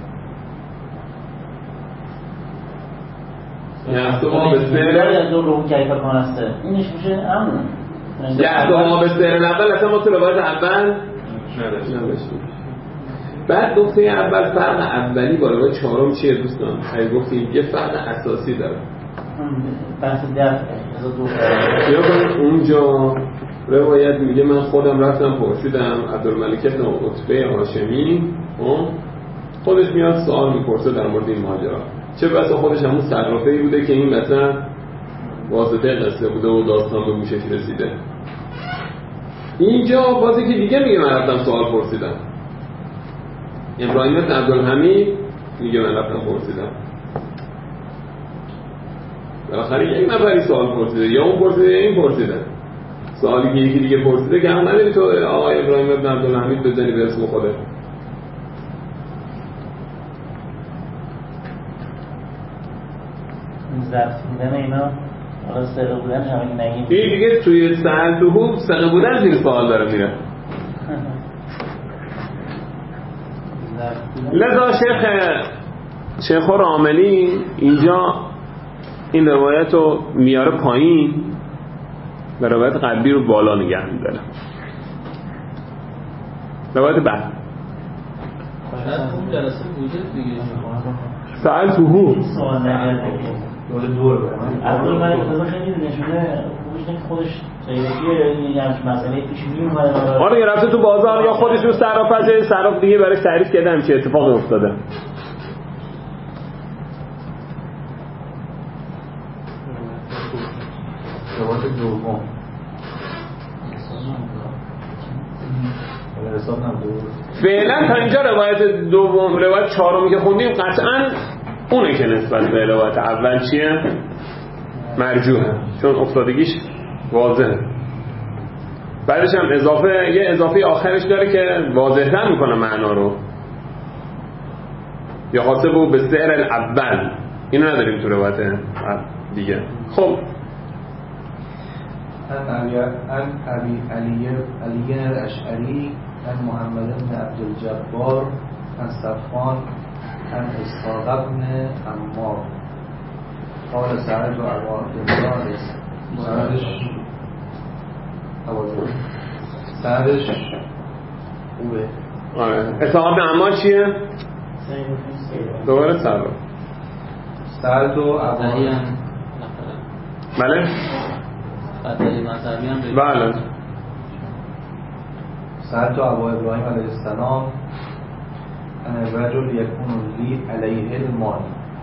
یحسبه به سر یحسبه کیف کان استه اینش میشه همون یحسبه به سر اول اصلا ما تو روایت اول نداشتیم بعد نکته اول فرق اولی با روایت چهارم چیه دوستان؟ خیلی گفتیم یه فرق اساسی داره بحث دفع یا کنید اونجا روایت میگه من خودم رفتم پرسیدم عبدالملک ابن عتبه هاشمی خودش میاد سوال میپرسه در مورد این ماجرا چه بسا خودش همون صرافه‌ای بوده که این مثلا واسطه قصه بوده و داستان به گوشش رسیده اینجا بازی که دیگه میگه من رفتم سوال پرسیدم ابراهیم بن عبدالحمید میگه من رفتم پرسیدم بالاخره یک نفری سوال پرسیده یا اون پرسیده یا این پرسیده سوالی که یکی دیگه پرسیده که هم نداری تو آقای ابراهیم بن عبدالحمید بزنی به اسم خوده این ضبط بودن اینا حالا سقه بودن همین نگیم این دیگه توی ساعتوهو سقه بودن زیر سوال داره میره. لذا شیخ شیخ راملی اینجا این روایت رو میاره پایین و روایت قبلی رو بالا نگه میداره. روایت بعد اون جلسه بوده دیگه ساعتوهو سوال نگرده دور دور برم اول من اقتضا خیلی نشونه خوبش نکه خودش سیدیه یه همچه مسئله پیش میومده. آره یه رفته تو بازار یا خودش رو صراف از جای صراف دیگه برای تعریف کرده همچه اتفاقی افتاده. روایت دوم حساب نبود. فعلا تا اینجا روایت دوم روایت چهارمی که خوندیم قطعا اونه که نسبت به روایت اول چیه؟ مرجوحه چون افتادگیش واضحه. بعدش هم اضافه یه اضافه آخرش داره که واضح‌تر میکنه معنا رو. یا حاسب و به سعر الاول اینو نداریم تو روایت دیگه. خب عن أبي عن أبي علي علي الأشعري عن محمد بن عبد الجبار عن صفوان عن إسحاق بن عمار قال سألت أبا عبد الله سألش أبو سألش خوبه آره اسحاق بن عمار چیه؟ دوباره سر سألت أبا بله؟ بله سألت أبو إبراهيم عليه السلام أن الرجل يكون لي عليه المال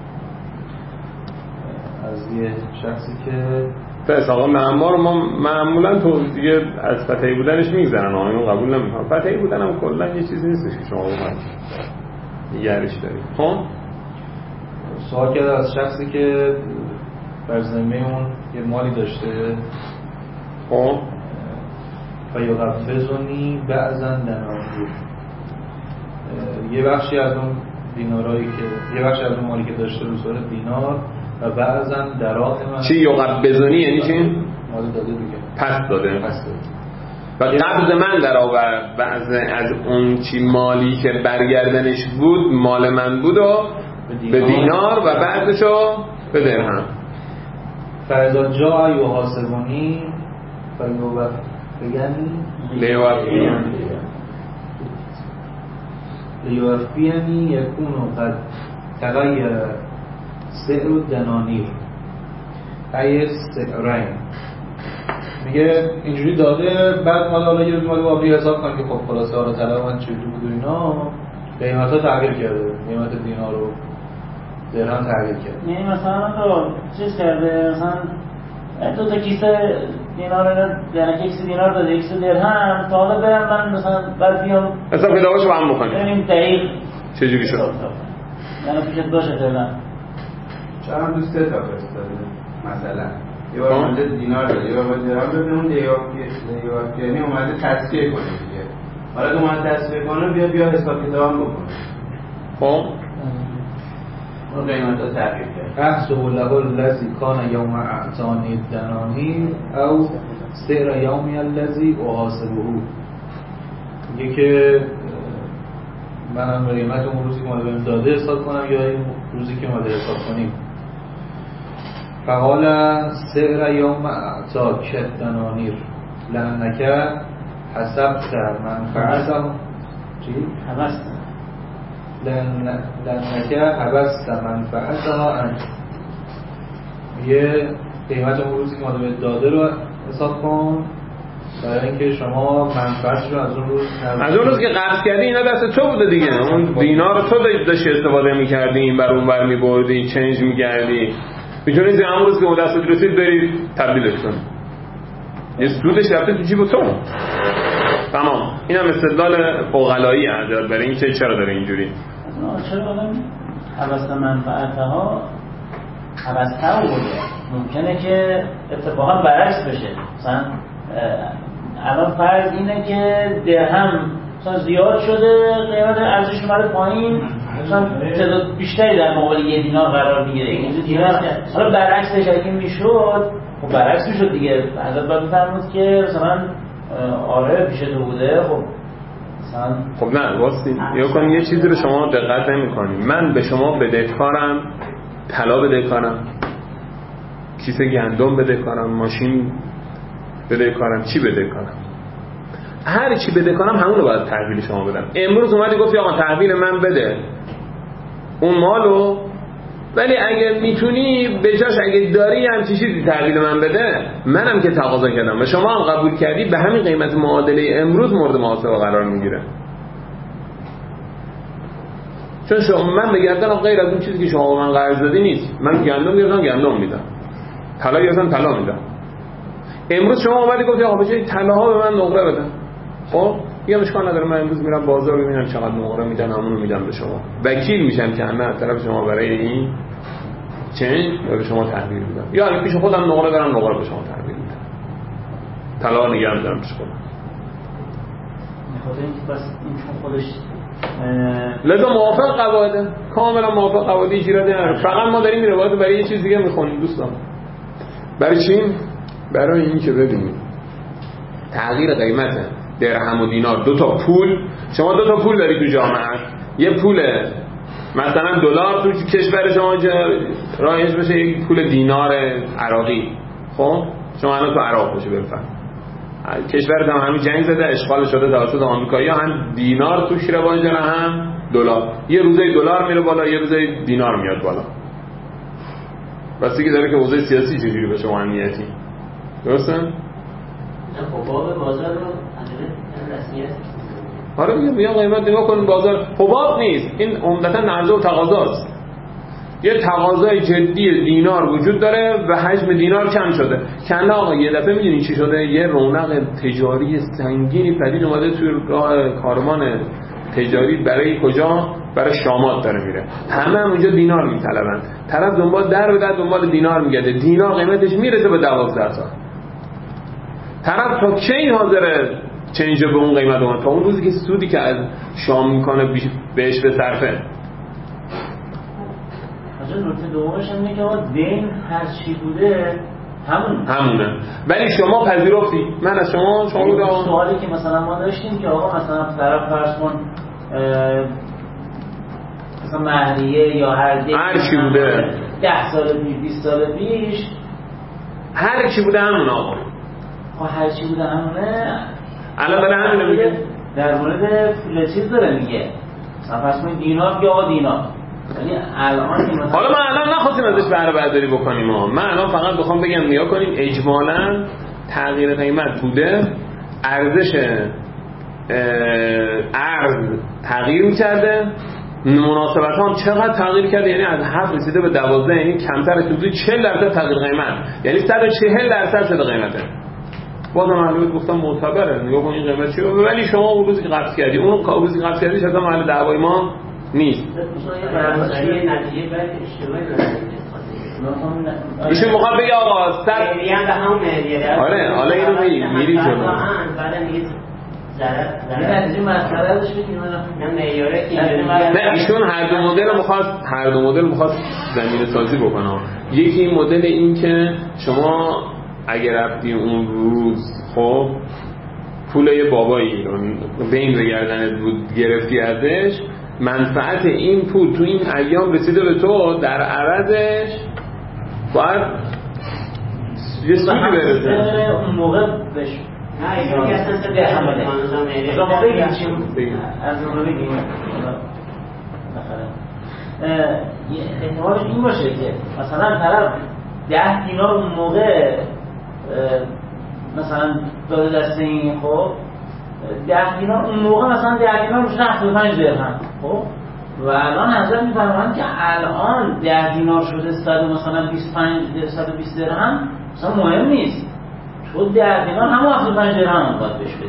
از یه شخصی که اسحاق بن عمار ما معمولا تو دیگه از فتحی بودنش میگذرن آنو قبول نمیکنم. فتحی بودن هم کلا یه چیزی نیستش که شما بخواید نگرش دارید. خب سوال کرده از شخصی که بر ذمه اون یه مالی داشته خب و یقبضنی بعضا دنانیر یه بخشی از اون دینارایی که یه بخشی از اون مالی که داشته به صورت دینار و بعضا دراهم. چی یقبضنی یعنی چی؟ مالی داده دیگه پس داده. پس داده و قبض من در آورد بعض از اون چی مالی که برگردنش بود مال من بود و به دینار و بعضشو به درهم. فاذا جاء يحاسبني فيوفيني لیوفیانی لیوفیانی یکون قد تغییر سعر الدنانیر ای سعرین. میگه اینجوری داده بعد مال حالا یه مال واقعی حساب کنم که خب خلاصه حالا طلب من چجوری بود و اینا قیمت ها تغییر کرده. قیمت دینار رو درهم تغییر کرده. یعنی مثلا تو چیز کرده مثلا دو تا کیسه دینار یعنی کیسه دینار داده یک کیسه درهم تا حالا برم من مثلا بعد بیام حساب کتاباشو با هم بکنیم ببینیم دقیق چجوری شد. یعنی پیشت باشه فعلا چرا دوست تا فرستاده مثلا یه بار اومده دینار داده یه بار درهم داده اون لیوفیانی اومده تصفیه کنه دیگه. حالا که اومده تصفیه کنه بیا بیا حساب کتاب بکنه. خب اون قیمت ها تغییر کرد. احسب له الذی کان یوم اعطانی الدنانیر او سعر یومی الذی احاسبه. میگه که منم قیمت اون روزی که ما بهم داده حساب کنم یا این روزی که ما حساب کنیم. فقال سعر یوم اعطاک الدنانیر لانک حسبت منفعته چی؟ حبست لانک حبست منفعتها انت. یه قیمت اون روزی که ما بهت داده رو حساب کن برای اینکه شما منفعتش رو از اون روز از اون روز که قرض کردی اینا دست تو بوده دیگه. اون دینار تو داشتی استفاده می‌کردی این بر اون بر می‌بردی چنج می‌کردی می‌تونی از همون روز که اون دستت رسید بری تبدیلش کنی. یه سودش رفته تو جیب تو. تمام. اینم استدلال عقلایی عجب برای اینکه چرا داره اینجوری. چرا آدم حبست منفعتها حبستها بوده ممکنه که اتفاقا برعکس بشه. مثلا الان فرض اینه که درهم مثلا زیاد شده، قیمت ارزش اومده پایین، مثلا تعداد بیشتری در مقابل یه دینار قرار میگیره. اینجوری دینار حالا برعکسش اگه میشد، خب برعکس میشد دیگه. حضرت باید میفرمود که مثلا آره پیش تو بوده، خب مثلا خب نه واسه یا کنیم یه چیزی رو شما دقت نمی‌کنید. من به شما بدهکارم، طلا بدهکارم، کیسه گندم بدهکارم، ماشین بدهکارم، چی بدهکارم؟ هر چی بدهکارم همون رو باید تحویل شما بدم. امروز اومدی گفتی آقا تحویل من بده اون مالو، ولی اگه میتونی به جاش اگه داری هم چیزی تحویل من بده، منم که تقاضا کردم و شما هم قبول کردی، به همین قیمت معادله امروز مورد محاسبه قرار میگیره. چون شما من بگردم غیر از اون چیزی که شما من قرض دادی نیست. من گندم گرفتم گندم میدم، طلا گرفتم طلا میدم. امروز شما اومدی گفتی آقا به جای طلاها به من نقره بدن. خب میگم اشکال نداره، من امروز میرم بازار ببینم چقدر نقره میدن، همونو میدم به شما. وکیل میشم که نه از طرف شما برای این چنج به شما تحویل میدم، یا اگه پیش خودم نقره دارم نقره به شما تحویل میدم، طلا نگه میدارم پیش خودم. میخواد اینکه بس این چون خودش لذا موافق قواعد، کاملا موافق قواعد ایجاد نداره. فقط ما داریم این روایت برای یه چیز دیگه میخونیم دوستان. برای چی؟ برای این که ببینید تغییر قیمت درهم و دینار، دو تا پول، شما دو تا پول داری تو جامعه، یه پول مثلا دلار تو کشور شما رایج بشه، یک پول دینار عراقی. خب شما الان تو عراق باشه بفهم کشورت هم همین جنگ زده، اشغال شده توسط آمریکایی‌ها، هم دینار توش رواجه هم دلار. یه روزای دلار میره بالا، یه روزای دینار میاد بالا. بس که داره که اوضاع سیاسی چجوری به شما امنیتی. درسته؟ حباب بازار رو اندازه رسمیت. آره میگم میگم قیمت نگاه کن بازار حباب نیست، این عمدتا عرضه و تقاضاست. یه تقاضای جدی دینار وجود داره و حجم دینار کم شده. کنه آقا یه دفعه میدونی چی شده؟ یه رونق تجاری سنگینی پدید اومده توی راه کاروان تجاری. برای کجا؟ برای شامات داره میره. همه هم اونجا دینار میطلبن. طرف دنبال در به در دنبال دینار میگرده. دینار قیمتش میرسه به دوازده تا. طرف تا کی حاضره چنج به اون قیمت اون؟ تا اون روزی که سودی که از شام میکنه بهش به صرفه. مثلا نکته دومش اینه که آقا دین هر چی بوده همون همونه، ولی شما پذیرفتی. من از شما شما بوده سوالی که مثلا ما داشتیم که آقا مثلا طرف فرض کن مثلا مهریه یا هر دی هر چی بوده ده سال پیش بیست سال پیش هر چی بوده همون آقا آقا هر چی بوده همونه. الان برای همینه میگه در مورد پول چیز داره میگه مثلا فرض کن دینار یا آقا دینار، یعنی الان حالا ما الان نخواستیم ازش بهره برداری بکنیم ها. من الان فقط بخوام بگم نیا کنیم اجمالاً تغییر قیمت بوده، ارزش ارز تغییر می‌کرده، مناسبت هم چقدر تغییر کرده، یعنی از هفت رسیده به دوازده، یعنی کمتر از حدود چهل درصد تغییر قیمت، یعنی صد و چهل درصد شده قیمته. بازم معلومات گفتم معتبره، نگاه کن این قیمت چیه. ولی شما اون روزی که قبض کردی، اون روزی که قبض کردیش اصلا محل دعوای ما نیست. ایشون میخواد بگه آقا صد آره حالا اینو میری میری جلو نه ایشون هر دو مدل میخواد هر دو مدل میخواد زمینه سازی بکنه. یکی این مدل این که شما اگر رفتی اون روز خب پول یه بابایی رو بین بگردنت بود گرفتی ازش، منفعت این پول تو این ایام رسیده به تو، در عوضش باید یه سودی برسه. اون موقع بش نه ایشون که اصلا سده همونه از موقع بگیم چیم از موقع بگیم احتمالش این باشه که مثلا طرف ده دینار اون موقع مثلا داده دست این خب ده دینار اون موقع مثلا ده دینار میشه هفتاد و پنج درهم خب، و الان حضرت میفرمایند که الان ده دینار شده صد و مثلا بیست و پنج صد و بیست درهم مثلا مهم نیست، تو ده دینار همون هفتاد و پنج درهم هم باید بهش بدیم.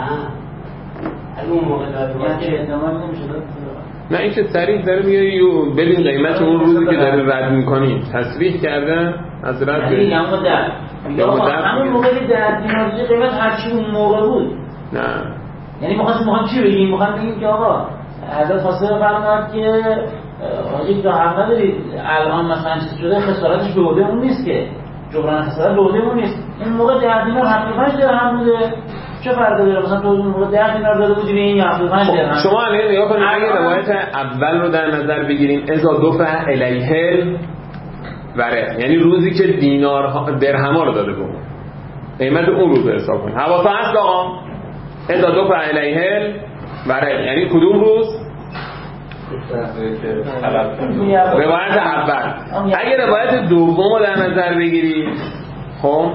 نه اون موقع داده یعنی احتمال نمیشه داد. نه این که صریح داره میگه ببین قیمت اون روزی که داره رد میکنی تصریح کرده از رد یعنی یه مدت همون موقعی در دینار قیمت هرچی اون موقع بود. نه یعنی می‌خواستیم می‌خوام چی بگیم؟ می‌خوام بگیم که آقا حضرت فاصله فرمود که حاجی تو حق ندارید الان مثلا چیز شده خسارتش به عهده اون نیست که جبران خسارت به عهده اون نیست. این موقع ده دینار هفتاد و پنج درهم بوده چه فرقی داره؟ مثلا تو اون موقع ده دینار داده بودی به این هفتاد و پنج درهم. شما الان نگاه کنید اگه روایت اول رو در نظر بگیریم اذا دفع الیه وره، یعنی روزی که دینار درهما رو داده بود قیمت اون روز حساب کنید. حواسا هست آقا؟ اذا دفع الیه وره یعنی کدوم روز؟ روایت اول. اگه روایت دوم رو در نظر بگیریم خب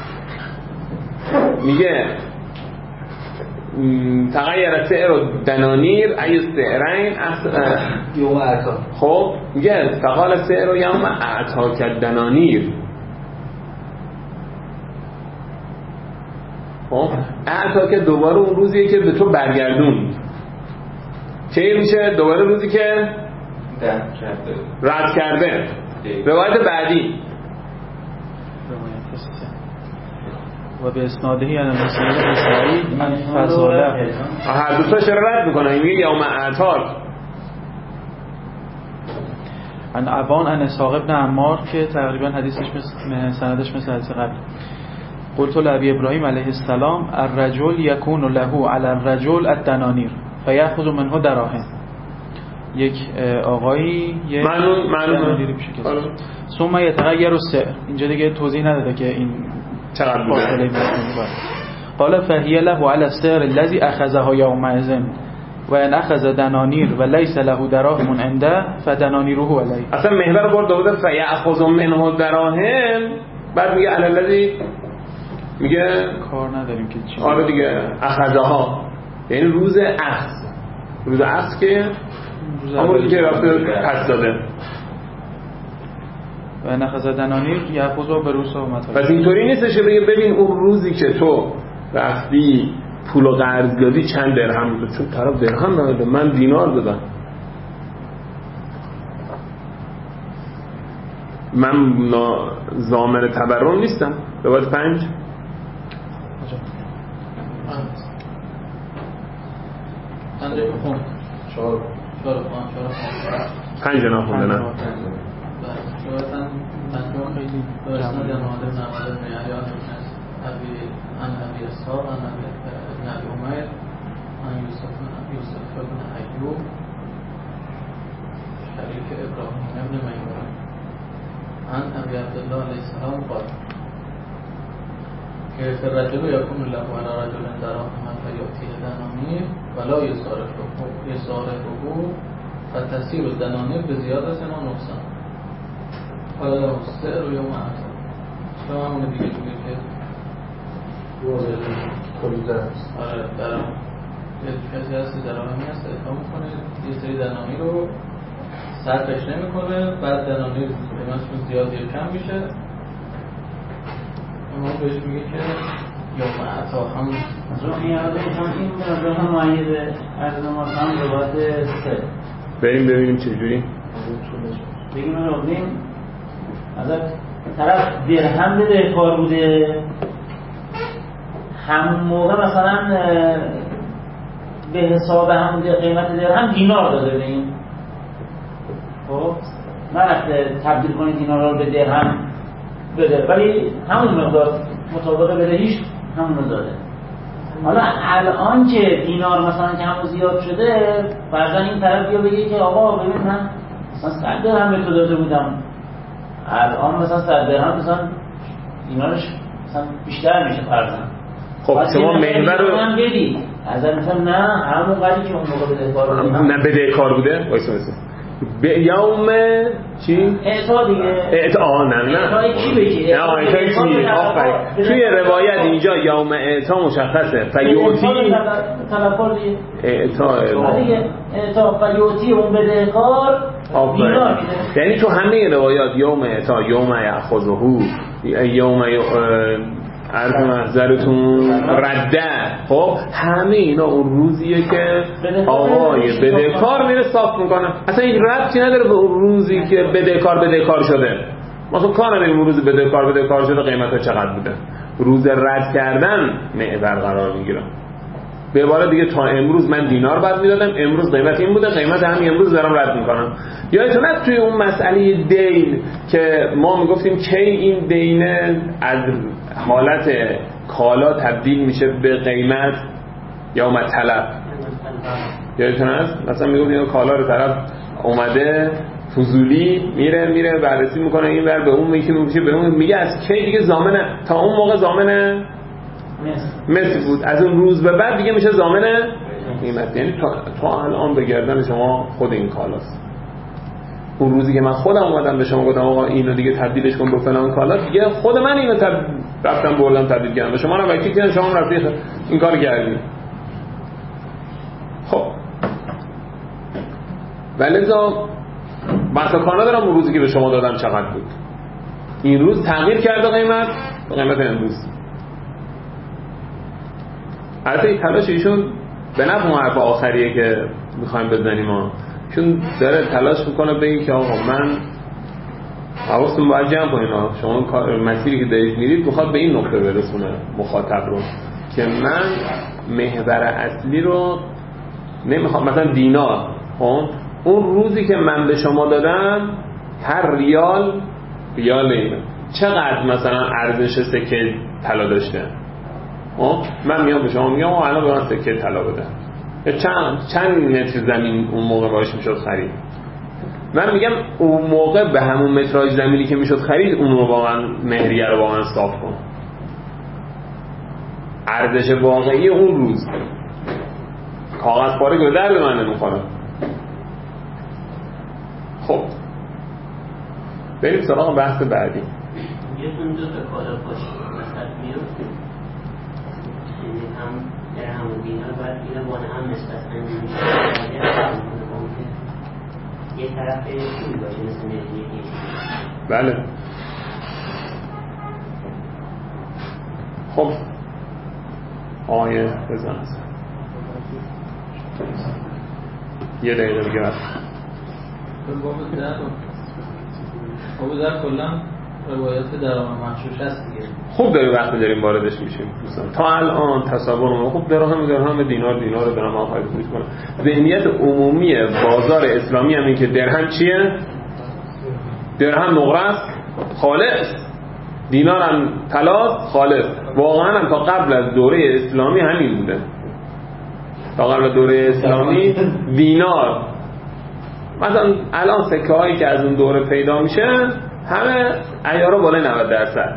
میگه تغییر سعر دنانیر ای سعرین یوم اعتا. خب میگه فقال سعر یوم اعتا که دنانیر. خب اعتا که دوباره اون روزیه که به تو برگردون. چه میشه؟ دوباره روزی که رد کرده. روایت بعدی و به اسناده یعنی مسئله سعید من فضاله هر دو تاش رد میکنه. میگه یوم اعتاد ان ابان ان اسحاق ابن عمار که تقریبا حدیثش مثل سندش مثل حدیث قبل. قلت لابی ابراهیم علیه السلام الرجل یکون له علی الرجل الدنانیر فیأخذ منه دراهم. یک آقایی یک دنانیری میشه که ثم یتغیر السعر. اینجا دیگه توضیح نداده که این چقدر بوده. قال فهی له علی السعر الذي اخذها یومئذ و ان اخذ دنانیر و لیس له دراهم عنده فدنانیره علیه. اصلا محور برده بوده فیأخذ منه دراهم بعد میگه علی الذی میگه کار نداریم که چی. آره دیگه اخذها یعنی روز اخذ. روز اخذ که همون روزی که رفته پس داده و نخذ دنانیر یأخذ به روسا و مطالب. پس اینطوری نیستش که بگه ببین اون روزی که تو رفتی پول و قرض دادی چند درهم بود چون طرف درهم نداده من دینار دادم من ضامن تبرم نیستم. روایت پنج چهار چهار چهار پنج نخونده نه شاید من خیلی داشتم در مورد نماده معیار ابی ان ابی اسحاق ان ابی ابن ابی عمر ان یوسف یوسف ابن ایوب شریک ابراهیم ابن میمون ان ابی عبدالله علیه السلام قال که الرجل یکون له علی رجل دراهم فیأتی دنانیر ولا یصارفه یصارفه فتصیر الدنانیر به زیادت و نقصان. حالا له السعر یوم اعتا. شما همونه دیگه میگه که کلیده هست. آره درم یه کسی هستی دراهمی هست ادفاع میکنه یه سری دنانی رو صرفش نمی کنه بعد دنانی قیمتشون زیاد یا کم میشه اما بهش میگه که یوم اعتا همون از این یاد بکنم این به نظر معید از نمازان روایت سه بریم ببینیم چجوری بگیم رو ببینیم از طرف درهم بده کار بوده همون موقع مثلا به حساب همون قیمت درهم دینار داده به این خب نه تبدیل کنید دینار رو به درهم بده ولی همون مقدار مطابق بدهیش همون داده. حالا الان که دینار مثلا که همون زیاد شده فرضاً این طرف بیا بگه که آقا ببین من مثلا صد درهم به تو داده بودم الان مثلا صد درهم مثلا دینارش مثلا بیشتر میشه فرضاً. خب شما محور رو من بدی از مثلا نه همون قدری که اون موقع بدهکار بوده نه بدهکار بوده وایسا وایسا به یوم چی؟ اعطا دیگه اعطا نه نه اعطای چی بگی؟ نه اعطای چی؟ آفرین توی روایت اینجا یوم اعطا مشخصه فیوتی تلفظ دیگه اعطا دیگه اعطا فیوتی اون بدهکار دینار میده یعنی تو همه روایات یوم اعطا یوم یأخذه یوم عرض محضرتون رده خب همه اینا اون روزیه که آقای بدهکار میره صاف میکنه اصلا این ربطی نداره به اون روزی که بدهکار بدهکار شده مثلا کار نداریم اون روز بدهکار بدهکار شده قیمتها چقدر بوده روز رد کردن معبر قرار میگیره به عبارت دیگه تا امروز من دینار بعد میدادم، امروز قیمت این بوده، قیمت همین امروز دارم رد میکنم. یادتونه توی اون مسئله دین که ما میگفتیم کی این دین از حالت کالا تبدیل میشه به قیمت یا اومد طلب؟ یادتونه است؟ مثلا میگفتیم این کالا رو طرف اومده فضولی میره میره بررسی میکنه این ور به اون میگه میشه به اون میگه از کی دیگه ضامن، تا اون موقع ضامن مثل بود، از اون روز به بعد دیگه میشه ضامن قیمت. یعنی تا, تا الان به گردن شما خود این کالاست. اون روزی که من خودم اومدم به شما گفتم آقا اینو دیگه تبدیلش کن به فلان کالا، دیگه خود من اینو تب... رفتم بردم تبدیل کردم، شما رو وکیل کردم، شما رفتید این کارو کردید. خب ولذا بحث کالا دارم اون روزی که به شما دادم چقدر بود، این روز تغییر کرده قیمت به قیمت امروز. البته این تلاش ایشون به نفع اون حرف آخریه که میخوایم بزنیم ما، چون داره تلاش میکنه بگه که آقا من حواستون باید جمع کنین ها، شما مسیری که دارید میرید میخواد به این نقطه برسونه مخاطب رو که من محور اصلی رو نمیخوام، مثلا دینار اون اون روزی که من به شما دادم هر ریال ریال اینه چقدر مثلا ارزش سکه طلا داشته، من میام به شما میگم الان به من سکه طلا بده، چند چند متر زمین اون موقع باش میشد خرید. من میگم اون موقع به همون متراژ زمینی که میشد خرید اون رو با من مهریه رو با من صاف کن، ارزش واقعی اون روز. کاغذ پاره که به درد من نمیخوره. خب بریم سراغ بحث بعدی. یه تون دو تا کالا باشه مثلا میفته، یعنی هم در همون دینار باید اینو با هم نسبت انجام میشه، یه طرف پول باشه مثل مهریه. بله. خب آیه بزن یه دقیقه دیگه بس باب در باب در کلن روایت درام مخشوش هست دیگه. خوب داری وقتی داریم واردش میشیم دوستان. تا الان تصور خوب درهم درهم دینار دینار رو درهم آخر فروش کنه. ذهنیت عمومی بازار اسلامی هم این که درهم چیه؟ درهم نقره است خالص، دینار هم طلا خالص. واقعا هم تا قبل از دوره اسلامی همین بوده. تا قبل از دوره اسلامی دینار مثلا الان سکه هایی که از اون دوره پیدا میشه همه عیارا بالای نود درصد،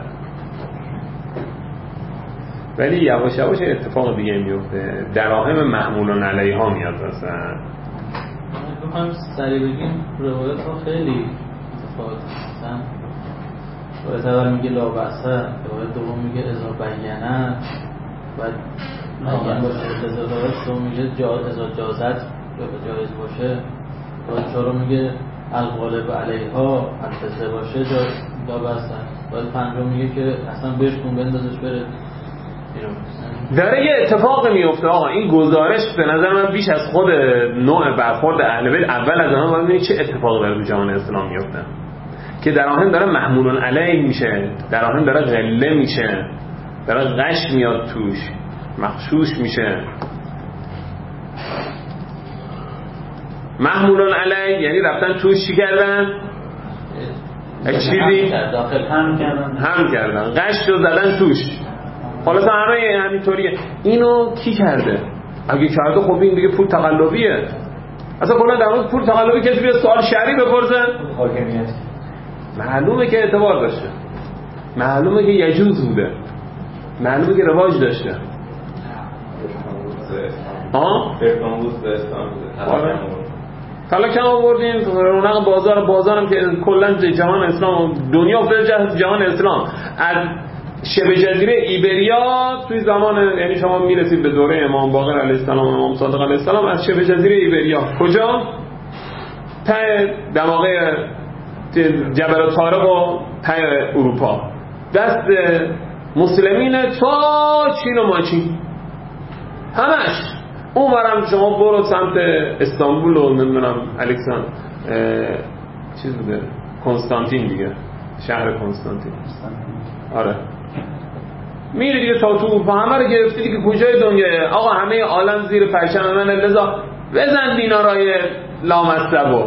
ولی یواش یواش اتفاق دیگه میفته، دراهم محمولون علیها میاد مثلا. بخوایم سریع بگیم روایت ها خیلی متفاوت هستن. روایت اول میگه لا بأسه، روایت دوم میگه اذا بینه، بعد اگر باشه اذا داشت دوم میگه جاز اذا جازت جایز باشه، بعد چهارم میگه الغالب علیها حفظه باشه جا لا بأسه، بعد پنجم میگه که اصلا بشکن بندازش بره بیرون. داره یه اتفاق میفته آقا. این گزارش به نظر من بیش از خود نوع برخورد اهل بیت اول از آن باید ببینید چه اتفاقی داره تو جهان اسلام میفته که دراهم داره محمولون علیه میشه، دراهم داره غله میشه، داره غش میاد توش، مغشوش میشه. محمولون علیه یعنی رفتن توش چی کردن؟ یک چیزی داخل هم کردن هم کردن غش رو زدن توش. حالا همه همینطوریه. اینو کی کرده؟ اگه کرده خب این دیگه پول تقلبیه. اصلا کلا در مورد پول تقلبی کسی بیاد سوال شرعی بپرسه حاکمیت معلومه که اعتبار داشته، معلومه که یجوز بوده، معلومه که رواج داشته. ها؟ فرقانوس به اسلام بوده. حالا کم آوردیم رونق بازار بازارم که کلا جهان اسلام دنیا و جهان اسلام از شبه جزیره ایبریا توی زمان، یعنی شما میرسید به دوره امام باقر علیه السلام و امام صادق علیه السلام، از شبه جزیره ایبریا کجا؟ ته دماغه جبل طارق و ته اروپا، دست مسلمین تا چین و ماچین همش. اون برم شما برو سمت استانبول و نمیدونم الکساندر چیز بوده کنستانتین دیگه، شهر کنستانتین. آره میره دیگه تا تو اروپا همه رو گرفتی دیگه. کجای دنیاه آقا؟ همه عالم زیر پرچم من، لذا بزن دینارای لامصبو.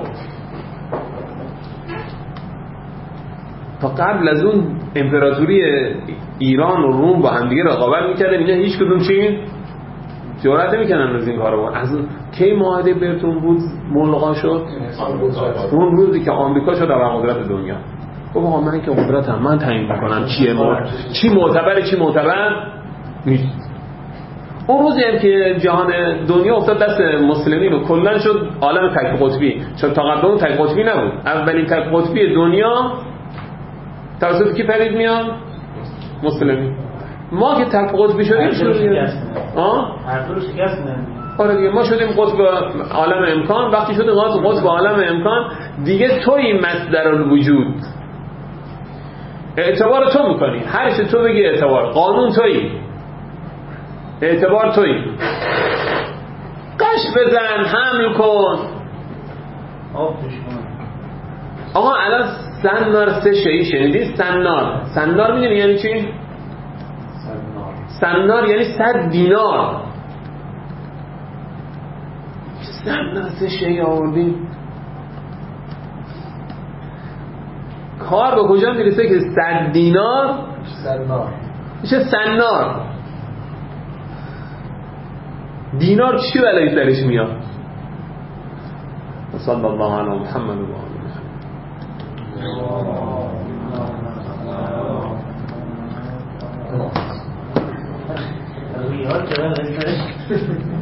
تا قبل از اون امپراتوری ایران و روم با هم دیگه رقابت میکردن، اینا هیچ کدوم چی جرأت نمیکنن از این کارو. از کی معاهده برتون بود ملغا شد؟ اون روزی که آمریکا شد ابرقدرت دنیا. خب آقا من که قدرتم، من تعیین میکنم چیه معتبر، چی معتبره چی معتبر نیست. اون روزی هم که جهان دنیا افتاد دست مسلمین و کلا شد عالم تک قطبی، چون تا قبل اون تک قطبی نبود. اولین تک قطبی دنیا توسط کی پدید میاد؟ مسلمین. ما که تک قطبی شدیم شدیم ها هر دو رو شکست میدن. آره دیگه ما شدیم قطب عالم امکان. وقتی شدیم قطب عالم امکان دیگه توی مصدر الوجود، اعتبار تو میکنی، هر چه تو بگی اعتبار، قانون تویی، اعتبار تویی. قش بزن، حمل کن، آب توش کن. آقا الان سنار سه شیعی شنیدی؟ سنار سنار میدونی یعنی چی؟ سنار سنار یعنی صد دینار. سنار سه شیعی آوردی، کار به کجا میرسه که صد دینار سنار میشه سنار. دینار چی بلایی سرش میاد؟ صلی الله علی محمد و آله یاد چرا